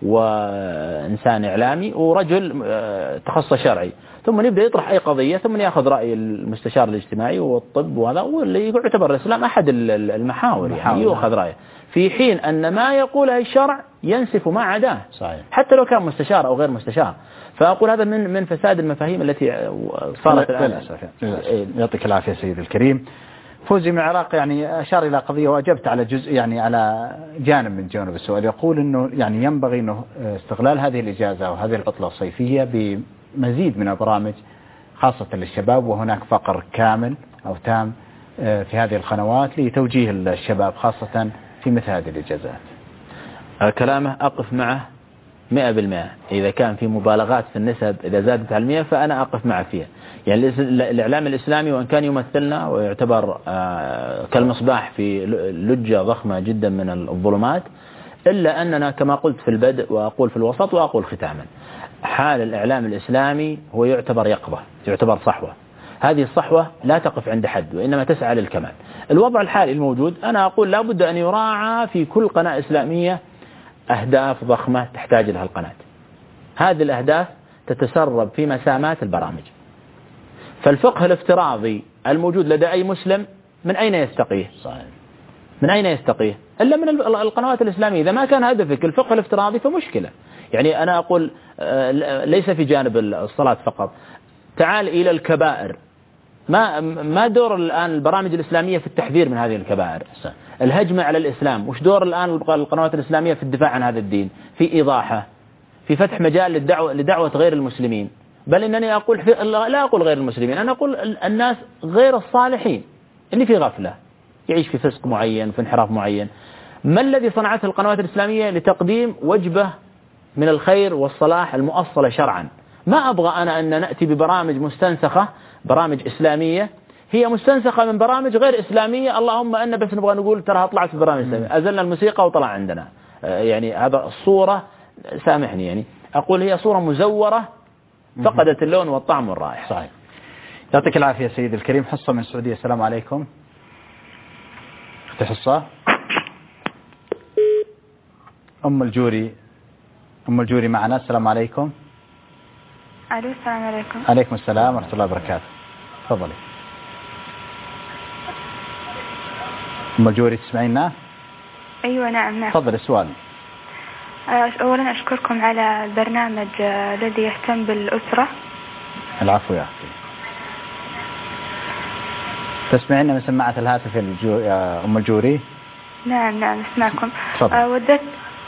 وإنسان إعلامي ورجل تخصص شرعي، ثم يبدأ يطرح أي قضية ثم يأخذ رأي المستشار الاجتماعي والطب، وهذا واللي يعتبر الإسلام أحد المحاور يعني يأخذ رأيه، في حين أن ما يقوله الشرع ينسف ما عداه. صحيح. حتى لو كان مستشار أو غير مستشار. فأقول هذا من من فساد المفاهيم التي صارت الآن.
يعطيك العافية سيد الكريم. فوزي من العراق يعني أشار إلى قضية وأجبت على جزء يعني على جانب من جوانب السؤال. يقول إنه يعني ينبغي إنه استغلال هذه الإجازة وهذه العطلة الصيفية بمزيد من البرامج خاصة للشباب، وهناك فقر كامل أو تام في هذه القنوات لتوجيه الشباب خاصة في مثل هذه الإجازات.
كلامه أقف معه مئة بالمئة. إذا كان في مبالغات في النسب إذا زادت على المئة فأنا أقف معه فيها. يعني الإعلام الإسلامي وإن كان يمثلنا ويعتبر كالمصباح في لجة ضخمة جدا من الظلمات، إلا أننا كما قلت في البدء وأقول في الوسط وأقول ختاما، حال الإعلام الإسلامي هو يعتبر يقظة، يعتبر صحوة. هذه الصحوة لا تقف عند حد وإنما تسعى للكمال. الوضع الحالي الموجود أنا أقول لا بد أن يراعى في كل قناة إسلامية أهداف ضخمة تحتاج لها القناة. هذه الأهداف تتسرب في مسامات البرامج. فالفقه الافتراضي الموجود لدى أي مسلم من أين يستقيه؟ صحيح. من أين يستقيه؟ إلا من القنوات الإسلامية. إذا ما كان هدفك الفقه الافتراضي فمشكلة. يعني أنا أقول ليس في جانب الصلاة فقط، تعال إلى الكبائر. ما ما دور الآن البرامج الإسلامية في التحذير من هذه الكبائر؟ الهجمة على الإسلام. وش دور الآن القنوات الإسلامية في الدفاع عن هذا الدين؟ في إيضاحه، في فتح مجال للدعوة لدعوة غير المسلمين. بل إنني أقول لا أقول غير المسلمين، أنا أقول الناس غير الصالحين اللي في غفلة يعيش في فسق معين في انحراف معين. ما الذي صنعته القنوات الإسلامية لتقديم وجبة من الخير والصلاح المؤصلة شرعا؟ ما أبغى أنا أن نأتي ببرامج مستنسخة، برامج إسلامية هي مستنسخة من برامج غير إسلامية، اللهم أن بس نبغى نقول تراها طلعت في برامج إسلامية، أزلنا الموسيقى وطلع عندنا. يعني هذا الصورة، سامحني يعني أقول هي صورة مزورة فقدت اللون والطعم والرائحة.
صحيح. يعطيك العافية سيد الكريم. حصة من السعودية، السلام عليكم. اختي حصة. أم الجوري، أم الجوري معنا، السلام عليكم.
ألو السلام عليكم.
عليكم السلام ورحمة الله وبركاته. تفضلي أم الجوري، تسمعينا؟
أيوة نعم نعم.
تفضل السؤال.
أولا أشكركم على البرنامج الذي يهتم بالأسرة.
العفو يا أختي. تسمعينا من سماعة الهاتف يا أم الجوري؟
نعم نعم أسمعكم.
تفضل.
ودت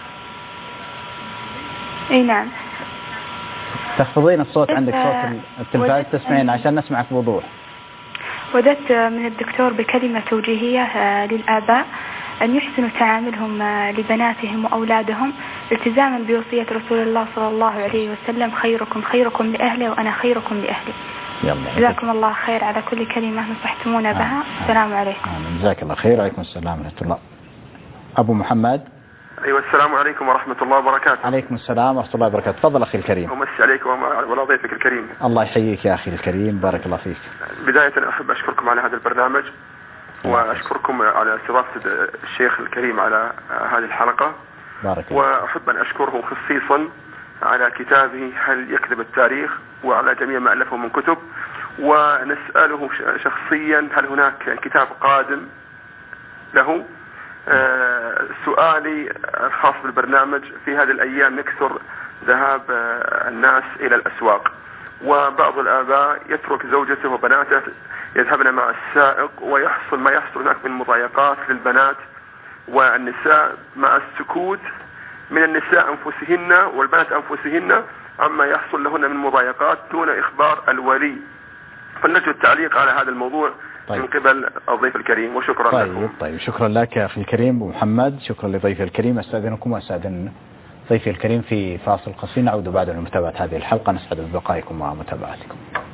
أي نعم.
تخفضين الصوت عندك، صوت التلفاز، تسمعين عشان نسمعك بوضوح.
وددت من الدكتور بكلمة توجيهية للآباء أن يحسنوا تعاملهم لبناتهم وأولادهم التزاما بوصية رسول الله صلى الله عليه وسلم: خيركم خيركم لأهله وأنا خيركم لأهلي. جزاكم الله خير على كل كلمة نصحتمونا بها. السلام عليكم.
جزاك الله خير. عليكم السلام ورحمة الله. أبو محمد.
أيوة السلام عليكم ورحمة الله وبركاته.
عليكم السلام ورحمة الله وبركاته. تفضل أخي الكريم.
أمسي عليك وعلى ضيفك الكريم.
الله يحييك يا أخي الكريم، بارك الله فيك.
بداية أحب أشكركم على هذا البرنامج، وأشكركم على استضافة الشيخ الكريم على هذه الحلقة.
بارك الله.
وأحب أن أشكره خصيصا على كتابه هل يكذب التاريخ، وعلى جميع ما ألفه من كتب. ونسأله شخصيا هل هناك كتاب قادم له. آه سؤالي الخاص بالبرنامج: في هذه الأيام يكثر ذهاب آه الناس إلى الأسواق، وبعض الآباء يترك زوجته وبناته يذهبن مع السائق، ويحصل ما يحصل هناك من مضايقات للبنات والنساء مع السكوت من النساء أنفسهن والبنات أنفسهن عما يحصل لهن من مضايقات دون إخبار الولي. فنرجو التعليق على هذا الموضوع. طيب. من قبل الضيف الكريم، وشكرا
طيب
لكم.
طيب شكرا لك يا أخي الكريم أبو محمد، شكرا لضيف الكريم. أستاذنكم وأستاذن ضيفي الكريم في فاصل قصير، نعود بعد لمتابعة هذه الحلقة. نسعد ببقائكم ومتابعتكم.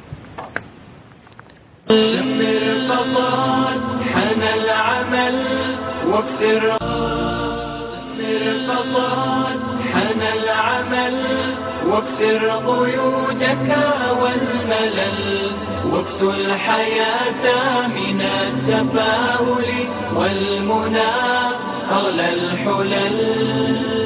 حان العمل واكسر حان العمل واكسر قيودك والملل، واكسو الحياة من التفاؤل والمنى أغلى الحلل.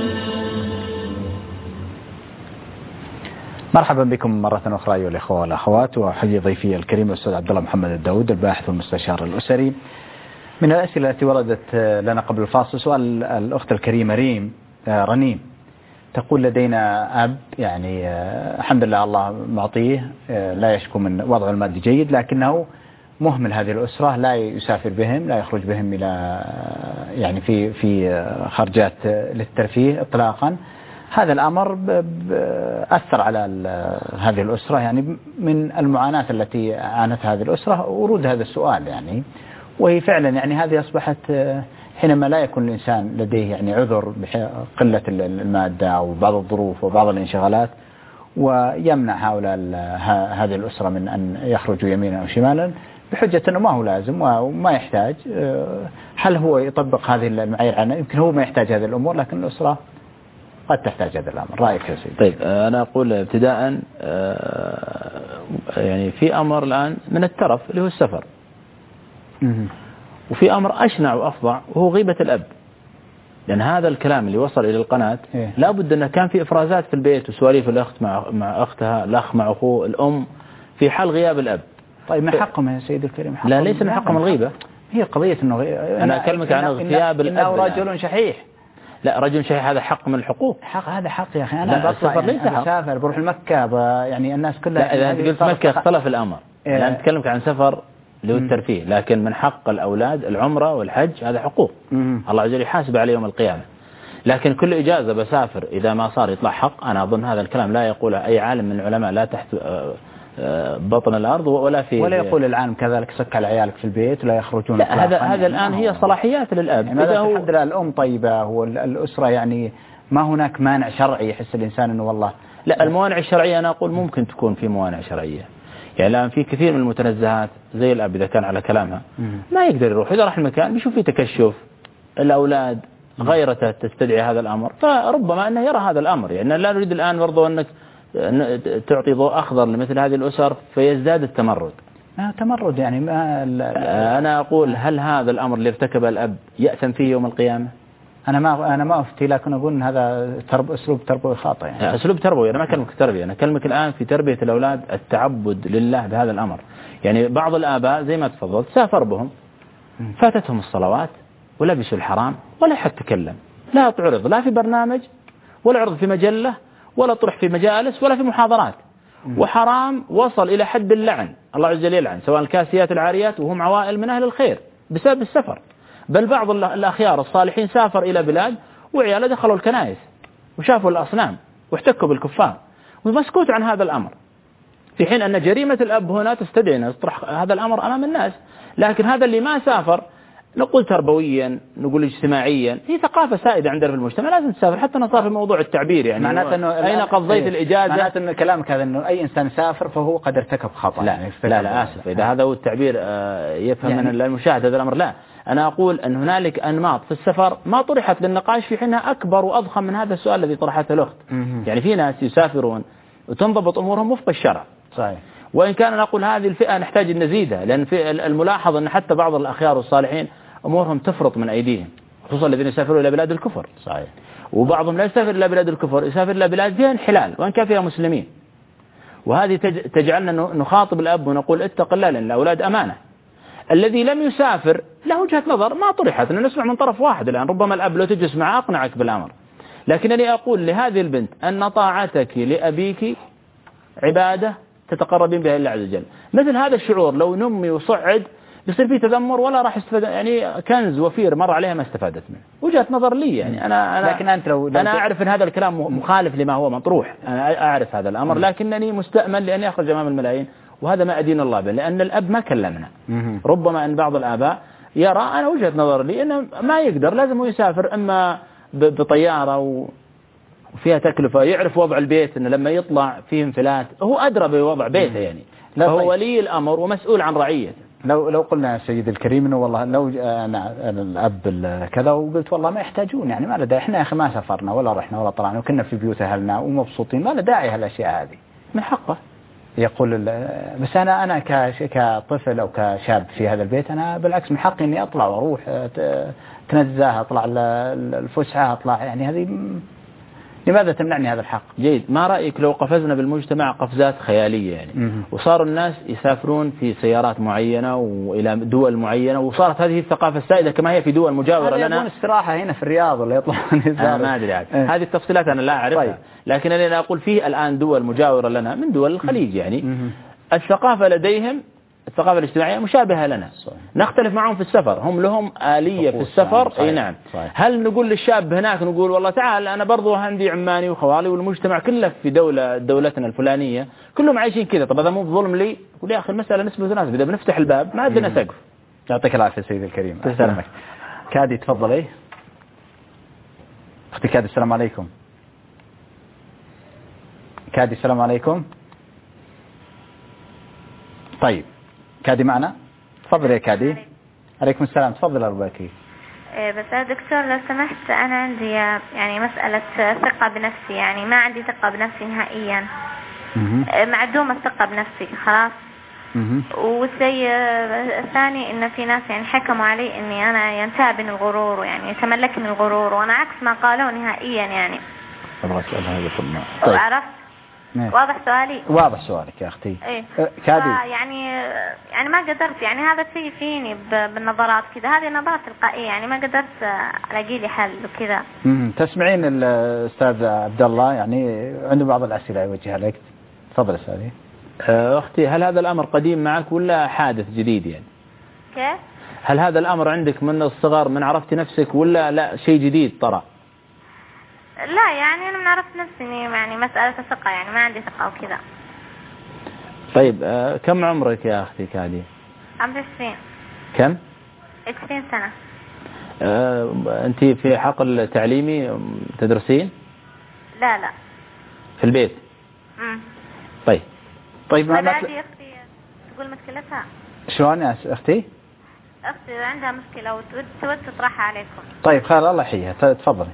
مرحبا بكم مرة أخرى أيها الأخوة والأخوات، وأحيي ضيفي الكريم الأستاذ عبد الله محمد الداود، الباحث والمستشار الأسري. من الأسئلة التي وردت لنا قبل الفاصل سؤال الأخت الكريمة ريم رنيم، تقول: لدينا أب يعني الحمد لله الله معطيه، لا يشكو من وضعه المادي جيد، لكنه مهمل هذه الأسرة، لا يسافر بهم، لا يخرج بهم إلى يعني في في خرجات للترفيه إطلاقا. هذا الأمر أثر على هذه الأسرة، يعني من المعاناة التي عانتها هذه الأسرة ورود هذا السؤال يعني. وهي فعلا يعني هذه أصبحت حينما لا يكون الإنسان لديه يعني عذر بقلة المادة أو بعض الظروف وبعض الانشغالات، ويمنع هؤلاء هذه الأسرة من أن يخرجوا يمينا أو شمالا بحجة أنه ما هو لازم وما يحتاج. هل هو يطبق هذه المعايير عنه؟ يمكن هو ما يحتاج هذه الأمور، لكن الأسرة قد تحتاج هذا الأمر. رأيك يا سيدي؟
طيب أنا أقول ابتداء يعني في أمر الآن من الترف اللي هو السفر، وفي أمر أشنع وأفظع وهو غيبة الأب. لأن هذا الكلام اللي وصل إلى القناة إيه؟ لابد أنه كان في إفرازات في البيت وسواليف الأخت مع مع أختها، الأخ مع أخوه، الأم في حال غياب الأب.
طيب ما حقهم يا سيدي الكريم؟
لا ليس من حقهم الغيبة،
هي قضية أنه غي...
أنا أكلمك عن غياب الأب.
إنه رجل شحيح.
لا رجل شحيح هذا حق من الحقوق.
حق هذا حق يا أخي. أنا بسافر ليس بسافر بروح المكة يعني الناس كلها.
لا إذا أنت قلت مكة اختلف الأمر. إيه؟ أنا أتكلمك عن سفر له الترفيه، لكن من حق الأولاد العمرة والحج هذا حقوق. مم. الله عز وجل يحاسب عليه يوم القيامة. لكن كل إجازة بسافر إذا ما صار يطلع حق، أنا أظن هذا الكلام لا يقوله أي عالم من العلماء لا تحت بطن الأرض ولا في
ولا يقول العالم كذلك سك على عيالك في البيت ولا يخرجون.
لا هذا هذا الآن هي صلاحيات للأب.
يعني هذا الحمد لله الأم طيبة والأسرة، يعني ما هناك مانع شرعي يحس الإنسان إنه والله
لا الموانع الشرعية أنا أقول ممكن تكون في موانع شرعية. يعني الآن في كثير من المتنزهات زي الأب إذا كان على كلامها ما يقدر يروح، إذا راح المكان بيشوف فيه تكشف، الأولاد غيرته تستدعي هذا الأمر، فربما أنه يرى هذا الأمر. يعني لا نريد الآن برضو أنك تعطي ضوء أخضر لمثل هذه الأسر فيزداد التمرد.
ما تمرد يعني ما
أنا أقول هل هذا الأمر اللي ارتكب الأب يأثم فيه يوم القيامة؟
أنا ما أنا ما أفتي، لكن أقول إن هذا ترب أسلوب تربوي خاطئ. يعني
أسلوب تربوي، أنا ما أكلمك تربية، أنا أكلمك الآن في تربية الأولاد التعبد لله بهذا الأمر. يعني بعض الآباء زي ما تفضلت سافر بهم فاتتهم الصلوات ولبسوا الحرام ولا حد تكلم، لا تعرض لا في برنامج ولا عرض في مجلة ولا طرح في مجالس ولا في محاضرات، وحرام وصل إلى حد اللعن، الله عز وجل يلعن سواء الكاسيات العاريات وهم عوائل من أهل الخير بسبب السفر. بل بعض الأخيار الصالحين سافر إلى بلاد وعياله دخلوا الكنائس وشافوا الأصنام واحتكوا بالكفار ومسكوت عن هذا الأمر، في حين أن جريمة الأب هنا تستدعي أن يطرح هذا الأمر أمام الناس. لكن هذا اللي ما سافر نقول تربويا نقول اجتماعيا هي ثقافة سائدة عندنا في المجتمع، لازم تسافر. حتى نصار في موضوع التعبير يعني
معناته أنه
أين قضيت الإجازة،
معناته أن كلامك هذا أنه أي إنسان سافر فهو قد ارتكب خطأ.
لا
يعني
لا, لا آسف إذا هذا هو التعبير يفهم يعني من المشاهد هذا الأمر. لا أنا أقول أن هنالك أنماط في السفر ما طرحت للنقاش في حينها أكبر وأضخم من هذا السؤال الذي طرحته الأخت. يعني في ناس يسافرون وتنضبط أمورهم وفق الشرع
صحيح،
وإن كان نقول هذه الفئة نحتاج أن نزيدها، لأن في الملاحظ أن حتى بعض الأخيار والصالحين أمورهم تفرط من أيديهم، خصوصا الذين يسافرون إلى بلاد الكفر.
صحيح.
وبعضهم لا يسافر إلى بلاد الكفر، يسافر إلى بلاد فيها انحلال وإن كان فيها مسلمين، وهذه تجعلنا نخاطب الأب ونقول اتق الله لأن الأولاد أمانة. الذي لم يسافر له وجهة نظر ما طرحت، أن نسمع من طرف واحد الآن، ربما الأب لو تجلس معه أقنعك بالأمر، لكنني أقول لهذه البنت أن طاعتك لأبيك عبادة تتقربين بها الله عز وجل. مثل هذا الشعور لو نمي وصعد بيصير فيه تذمر ولا راح استفاد، يعني كنز وفير مر عليها ما استفادت منه. وجهة نظر لي يعني أنا أنا
لكن أنت لو
أنا أعرف أن هذا الكلام مخالف لما هو مطروح، أنا أعرف هذا الأمر، لكنني مستأمن لأن يخرج أمام الملايين، وهذا ما أدين الله به، لأن الأب ما كلمنا. ربما أن بعض الآباء يرى أنا وجهة نظر لي أنه ما يقدر، لازم هو يسافر إما بطيارة وفيها تكلفة، يعرف وضع البيت أنه لما يطلع فيه انفلات هو أدرى بوضع بيته، يعني فهو ولي الأمر ومسؤول عن رعيته.
لو لو قلنا يا سيد الكريم انه والله لو انا الاب كذا وقلت والله ما يحتاجون، يعني ما له داعي، احنا يا اخي ما سافرنا ولا رحنا ولا طلعنا وكنا في بيوت اهلنا ومبسوطين، ما له داعي هالاشياء هذه.
من حقه
يقول بس انا انا كطفل او كشاب في هذا البيت انا بالعكس من حقي اني اطلع واروح تنزه، اطلع الفسحه، اطلع، يعني هذه لماذا تمنعني هذا الحق؟
جيد. ما رأيك لو قفزنا بالمجتمع قفزات خيالية يعني م- وصار الناس يسافرون في سيارات معينة وإلى دول معينة، وصارت هذه الثقافة السائدة كما هي في دول مجاورة لنا.
يبون استراحة هنا في الرياض ولا يطلعون
أنا ما أدري يعني. هذه التفصيلات أنا لا أعرفها. طيب. لكن أنا أقول فيه الآن دول مجاورة لنا من دول الخليج، يعني م- الثقافة لديهم الثقافة الاجتماعية مشابهة لنا. صحيح. نختلف معهم في السفر، هم لهم آلية في السفر. صحيح. أي نعم. صحيح. هل نقول للشاب هناك نقول والله تعال أنا برضو عندي عماني وخوالي والمجتمع كله في دولة دولتنا الفلانية كلهم عايشين كذا، طب هذا مو ظلم لي؟ يقول يا أخي المسألة نسبة وتناسب، إذا بنفتح الباب ما عندنا سقف.
يعطيك العافية سيدي الكريم. تسلمك. كادي تفضلي. أختي كادي السلام عليكم. كادي السلام عليكم. طيب كادي معنا؟ تفضل يا كادي. عليكم السلام، تفضل أرباكي.
بس يا دكتور لو سمحت أنا عندي يعني مسألة ثقة بنفسي، يعني ما عندي ثقة بنفسي نهائيا، معدومة الثقة بنفسي خلاص. والشيء الثاني إن في ناس يعني حكموا علي إني أنا ينتابني الغرور ويعني يتملكني الغرور، وأنا عكس ما قالوا نهائيا يعني.
أبغى أسأل هذا كله.
طيب. عرفت؟ واضح سؤالي؟
واضح سؤالك يا أختي.
إيه؟
كادي.
يعني يعني ما قدرت، يعني هذا الشيء فيني بالنظرات كذا، هذه نظرات تلقائية، يعني ما قدرت ألاقي لي حل وكذا.
تسمعين الأستاذ عبد الله يعني عنده بعض الأسئلة يوجهها لك، تفضل أستاذي.
أختي هل هذا الأمر قديم معك ولا حادث جديد يعني؟
كيف؟
هل هذا الأمر عندك من الصغر من عرفت نفسك ولا لا شيء جديد طرأ؟
لا يعني أنا من عرفت نفسي يعني مسألة ثقة، يعني ما عندي ثقة وكذا.
طيب آه كم عمرك يا أختي كادي؟
عمري عشرين.
كم؟
عشرين سنة.
آه أنت في حقل تعليمي تدرسين؟
لا لا.
في البيت؟
امم
طيب طيب ما
بعد يا اختي تقول مشكلتها
شلون يا اختي؟
اختي عندها مشكله وتود تود تطرحها عليكم.
طيب خير الله يحييها، تفضلي.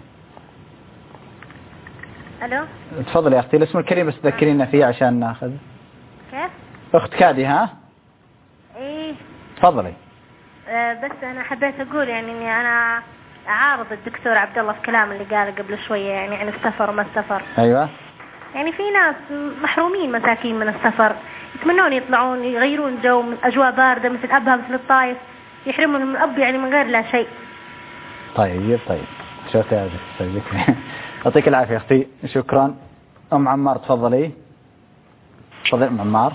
الو
تفضلي يا اختي، الاسم الكريم بس تذكرينا فيه عشان ناخذ.
كيف؟
اخت كادي ها؟
ايه
تفضلي.
أه بس انا حبيت اقول يعني اني انا اعارض الدكتور عبد الله في كلام اللي قاله قبل شويه يعني عن السفر وما السفر.
ايوه.
يعني في ناس محرومين مساكين من السفر، يتمنون يطلعون يغيرون جو من اجواء بارده مثل ابها مثل الطايف، يحرمون من الاب يعني من غير لا شيء.
طيب طيب شوفي هذا طيب يعطيك العافيه اختي، شكرا. ام عمار تفضلي. تفضلي ام عمار.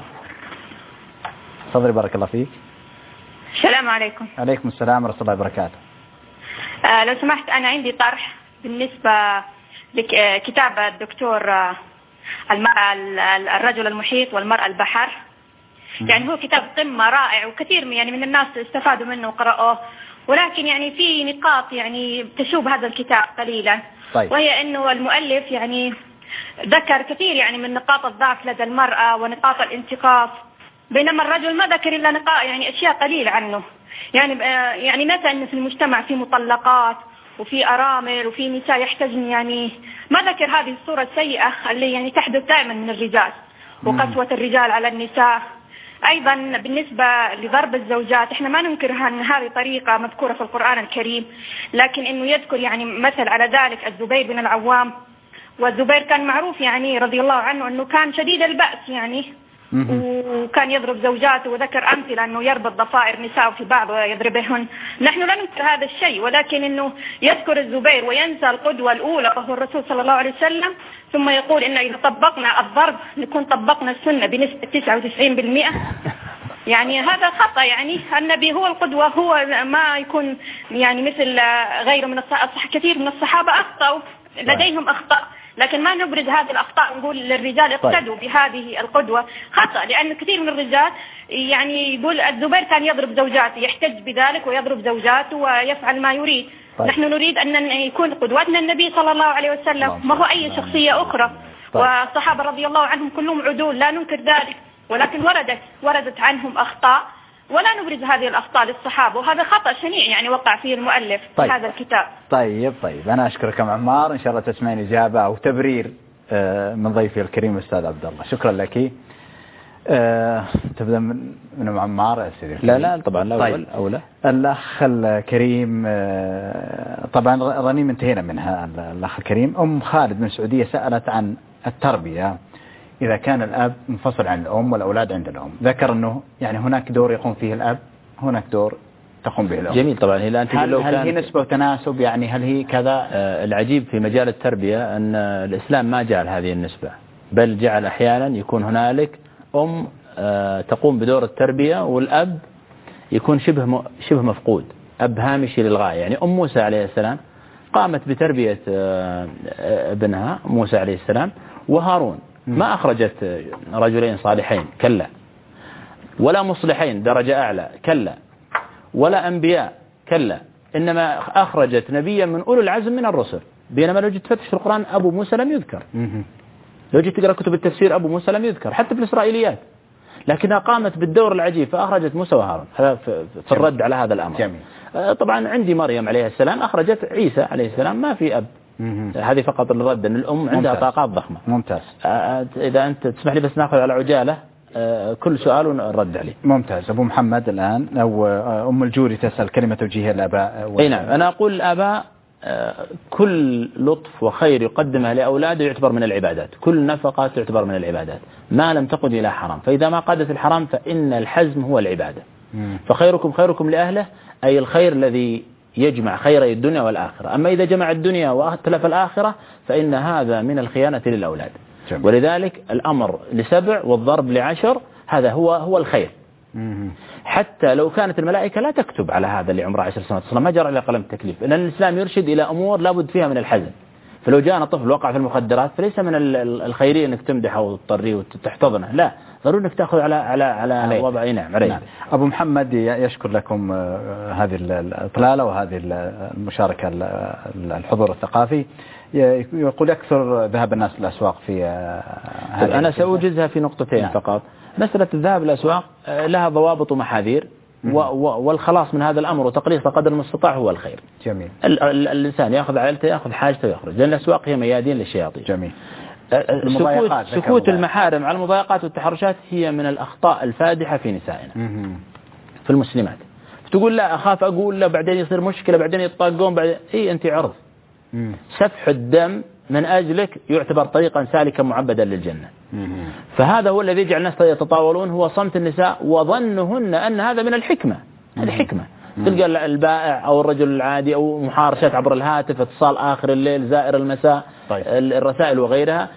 تفضلي بارك الله فيك.
السلام عليكم.
عليكم السلام ورحمه الله وبركاته.
آه لو سمحت أنا عندي طرح بالنسبة لكتاب الدكتور آه المرأة الرجل المحيط والمرأة البحر. يعني هو كتاب قمة رائع وكثير يعني من الناس استفادوا منه وقرأوه، ولكن يعني في نقاط يعني تشوب هذا الكتاب قليلا.
طيب.
وهي أنه المؤلف يعني ذكر كثير يعني من نقاط الضعف لدى المرأة ونقاط الانتقاص، بينما الرجل ما ذكر إلا نقاط يعني أشياء قليلة عنه. يعني يعني نسى أن في المجتمع في مطلقات وفي أرامل وفي نساء يحتجن، يعني ما ذكر هذه الصورة السيئة اللي يعني تحدث دائما من الرجال وقسوة الرجال على النساء. أيضا بالنسبة لضرب الزوجات احنا ما ننكرها أن هذه طريقة مذكورة في القرآن الكريم، لكن أنه يذكر يعني مثل على ذلك الزبير بن العوام. والزبير كان معروف يعني رضي الله عنه أنه كان شديد البأس يعني، وكان يضرب زوجاته، وذكر أمثلة أنه يربط ضفائر نساء في بعض ويضربهن. نحن لا ننكر هذا الشيء، ولكن أنه يذكر الزبير وينسى القدوة الأولى وهو الرسول صلى الله عليه وسلم، ثم يقول إن إذا طبقنا الضرب نكون طبقنا السنة بنسبة تسعة وتسعين بالمئة. يعني هذا خطأ، يعني النبي هو القدوة، هو ما يكون يعني مثل غيره من الصحابة. كثير من الصحابة أخطأوا، لديهم أخطاء، لكن ما نبرز هذه الأخطاء ونقول للرجال اقتدوا بهذه القدوة. خطأ، لأن كثير من الرجال يعني يقول الزبير كان يضرب زوجاته، يحتج بذلك ويضرب زوجاته ويفعل ما يريد. طيب. نحن نريد أن يكون قدوتنا النبي صلى الله عليه وسلم، ما هو أي شخصية أخرى. طيب. والصحابة رضي الله عنهم كلهم عدول، لا ننكر ذلك، ولكن وردت وردت عنهم أخطاء ولا نبرز هذه الأخطاء للصحابة، وهذا خطأ شنيع يعني وقع فيه المؤلف
طيب.
في هذا الكتاب.
طيب طيب أنا أشكرك أم عمار، إن شاء الله تسمعين إجابة أو تبرير من ضيفي الكريم أستاذ عبد الله. شكرا لك. أه تبدأ من من أم عمار يا سيدي.
لا لا طبعا لا.
طيب.
أولى
الأخ الكريم أه طبعا رنيم انتهينا منها. الأخ الكريم أم خالد من السعودية سألت عن التربية إذا كان الأب منفصل عن الأم والأولاد عند الأم. ذكر أنه يعني هناك دور يقوم فيه الأب، هناك دور تقوم به الأم.
جميل. طبعا هي الآن
هل, هل هي نسبة وتناسب؟ يعني هل هي كذا؟
آه العجيب في مجال التربية أن الإسلام ما جعل هذه النسبة، بل جعل أحيانا يكون هنالك أم آه تقوم بدور التربية والأب يكون شبه شبه مفقود، أب هامشي للغاية. يعني أم موسى عليه السلام قامت بتربية آه ابنها موسى عليه السلام، وهارون ما أخرجت رجلين صالحين كلا، ولا مصلحين درجة أعلى كلا، ولا أنبياء كلا، إنما أخرجت نبيا من أولو العزم من الرسل. بينما لو جيت تفتش في القرآن أبو موسى لم يذكر، لو جيت تقرأ كتب التفسير أبو موسى لم يذكر حتى في الإسرائيليات، لكنها قامت بالدور العجيب فأخرجت موسى وهارون. هذا في الرد على هذا الأمر. جميل. طبعا عندي مريم عليه السلام أخرجت عيسى عليه السلام، ما في أب. هذه فقط الرد أن الأم عندها ممتاز. طاقات ضخمة.
ممتاز.
إذا أنت تسمح لي بس نأخذ على عجالة كل سؤال ونرد عليه.
ممتاز. أبو محمد الآن أو أم الجوري تسأل كلمة توجيه الآباء.
أي نعم. أنا أقول الآباء كل لطف وخير يقدمها لأولاده يعتبر من العبادات، كل نفقة تعتبر من العبادات ما لم تقد إلى حرام، فإذا ما قادت الحرام فإن الحزم هو العبادة. مم. فخيركم خيركم لأهله، أي الخير الذي يجمع خيري الدنيا والآخرة. أما إذا جمع الدنيا وأتلف الآخرة فإن هذا من الخيانة للأولاد. جميل. ولذلك الأمر لسبع والضرب لعشر، هذا هو هو الخير. مم. حتى لو كانت الملائكة لا تكتب على هذا اللي عمره عشر سنوات ما جرى إلى قلم التكليف، لأن الإسلام يرشد إلى أمور لابد فيها من الحزن. فلو جاءنا طفل وقع في المخدرات فليس من الخيرية أنك تمدحه وتضطريه وتحتضنه، لا، ضروري انك تاخذ على على على وضع اي نعم. نعم.
ابو محمد يشكر لكم هذه الاطلاله وهذه المشاركه الحضور الثقافي. يقول يكثر ذهاب الناس للاسواق في هذه.
انا سأوجزها في نقطتين. نعم. فقط مساله الذهاب للاسواق لها ضوابط ومحاذير، والخلاص من هذا الأمر وتقليص قدر المستطاع هو الخير.
جميل.
ال ال الإنسان يأخذ عائلته، يأخذ حاجته ويخرج، لأن الأسواق هي ميادين للشياطين.
جميل.
سكوت, سكوت المحارم على المضايقات والتحرشات هي من الأخطاء الفادحة في نسائنا في المسلمات. تقول لا أخاف أقول لا بعدين يصير مشكلة، بعدين يطاقون، بعدين إيه أنت عرض. مم. سفح الدم من أجلك يعتبر طريقا سالكا معبدا للجنة. مم. فهذا هو الذي يجعل الناس يتطاولون، هو صمت النساء وظنهن أن هذا من الحكمة. هذه حكمة. تلقى البائع أو الرجل العادي أو محارشات عبر الهاتف، اتصال آخر الليل، زائر المساء. طيب. الرسائل وغيرها،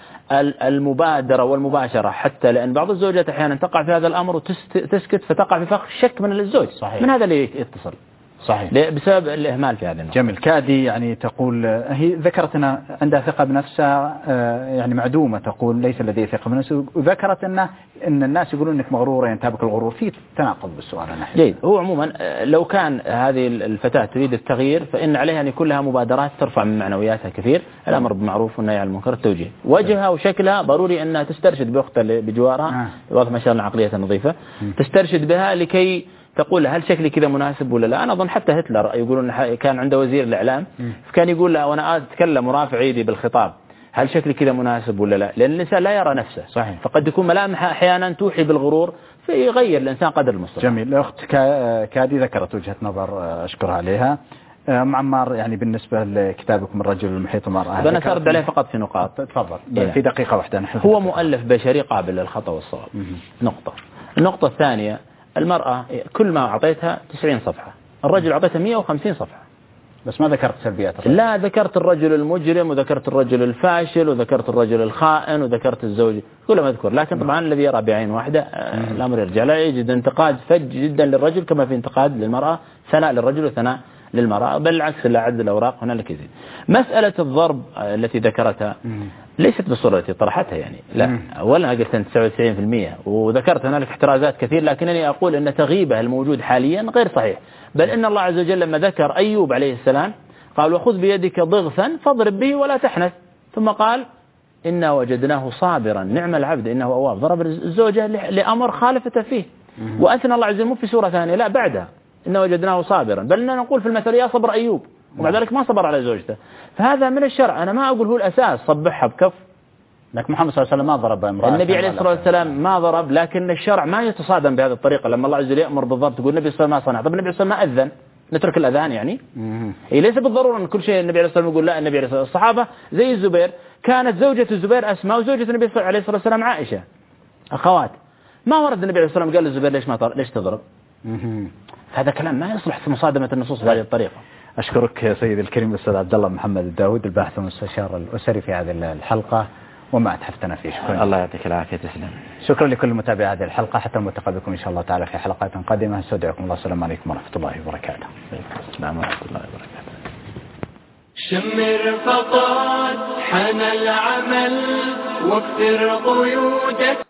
المبادرة والمباشرة، حتى لأن بعض الزوجات أحيانا تقع في هذا الأمر وتسكت فتقع في فخ الشك من الزوج. صحيح. من هذا اللي يتصل. صحيح. بسبب الإهمال في هذا النوع.
جميل. كادي يعني تقول هي ذكرت أنها عندها ثقة بنفسها يعني معدومة، تقول ليس لدي ثقة بنفسه، وذكرت أن إن الناس يقولون إنك مغرورة، ينتابك الغرور. في تناقض بالسؤال أنا.
جيد. هو عموما لو كان هذه الفتاة تريد التغيير فإن عليها أن يكون لها مبادرات ترفع من معنوياتها كثير، الأمر بالمعروف والنهي عن المنكر، التوجيه، وجهها وشكلها ضروري أنها تسترشد بأختها بجوارها، واضح ما شاء الله عقلية نظيفة، تسترشد بها لكي تقول هل شكلي كذا مناسب ولا لا. أنا أظن حتى هتلر يقولون كان عنده وزير الإعلام فكان يقول له وأنا أتكلم ورافع ايدي بالخطاب هل شكلي كذا مناسب ولا لا، لأن الإنسان لا يرى نفسه. صحيح. فقد يكون ملامح أحيانا توحي بالغرور فيغير الإنسان قدر المستطاع.
جميل. الأخت كادي ذكرت وجهة نظر أشكرها عليها. معمر يعني بالنسبة لكتابكم الرجل المحيط المرأة،
أنا سأرد عليه فقط في نقاط.
تفضل. إيه. في دقيقة واحدة.
هو مؤلف بشري قابل للخطأ والصواب. نقطة. النقطة الثانية، المرأة كل ما أعطيتها تسعين صفحة، الرجل أعطيتها مئة وخمسين صفحة،
بس ما ذكرت سلبيات الرجل.
لا، ذكرت الرجل المجرم وذكرت الرجل الفاشل وذكرت الرجل الخائن وذكرت الزوج، كل ما أذكر. لكن طبعا الذي يرى بعين واحدة الأمر يرجع. لا يجد انتقاد فج جدا للرجل كما في انتقاد للمرأة، ثناء للرجل وثناء للمرأة، بل العكس، لا عد الأوراق هنالك يزيد. مسألة الضرب التي ذكرتها ليست بالصورة التي طرحتها، يعني لا، أولا قلت أن تسعة وتسعين بالمئة وذكرت هنالك احترازات كثير، لكنني أقول أن تغيبه الموجود حاليا غير صحيح، بل إن الله عز وجل لما ذكر أيوب عليه السلام قال وخذ بيدك ضغثا فاضرب به ولا تحنث، ثم قال إنا وجدناه صابرا نعم العبد إنه أواب. ضرب الزوجة لأمر خالفته فيه، وأثنى الله عز وجل مو في سورة ثانية، لا بعدها إنا وجدناه صابرا، بل إننا نقول في المثل يا صبر أيوب، ومع ذلك ما صبر على زوجته. فهذا من الشرع. أنا ما أقول هو الأساس صبحها بكف،
لكن محمد صلى الله عليه وسلم ما ضرب امرأة،
النبي عليه الصلاة والسلام ما ضرب، لكن الشرع ما يتصادم بهذه الطريقة. لما الله عز وجل يأمر بالضرب تقول النبي صلى الله عليه وسلم ما صنع، طب النبي صلى الله عليه وسلم ما أذن، نترك الأذان يعني؟ إيه ليس بالضرورة أن كل شيء النبي عليه الصلاة والسلام يقول لا. النبي عليه الصلاة والسلام الصحابة زي الزبير، كانت زوجة الزبير أسماء وزوجة النبي عليه الصلاة والسلام عائشة، أخوات، ما ورد النبي عليه الصلاة والسلام قال للزبير ليش ما طر... ليش تضرب؟ هذا كلام ما يصلح في مصادمة النصوص بهذه الطريقة.
أشكرك يا سيدي الكريم الأستاذ عبد الله محمد الداود، الباحث والمستشار الأسري في هذه الحلقة وما أتحفتنا فيه. شكرا.
الله يعطيك العافية. تسلم.
شكرا لكل متابعي هذه الحلقة، حتى نلتقي بكم إن شاء الله تعالى في حلقات قادمة. استودعكم الله، السلام عليكم ورحمة الله وبركاته.
السلام ورحمة الله وبركاته.
شمر فقط حان العمل واكسر قيودك.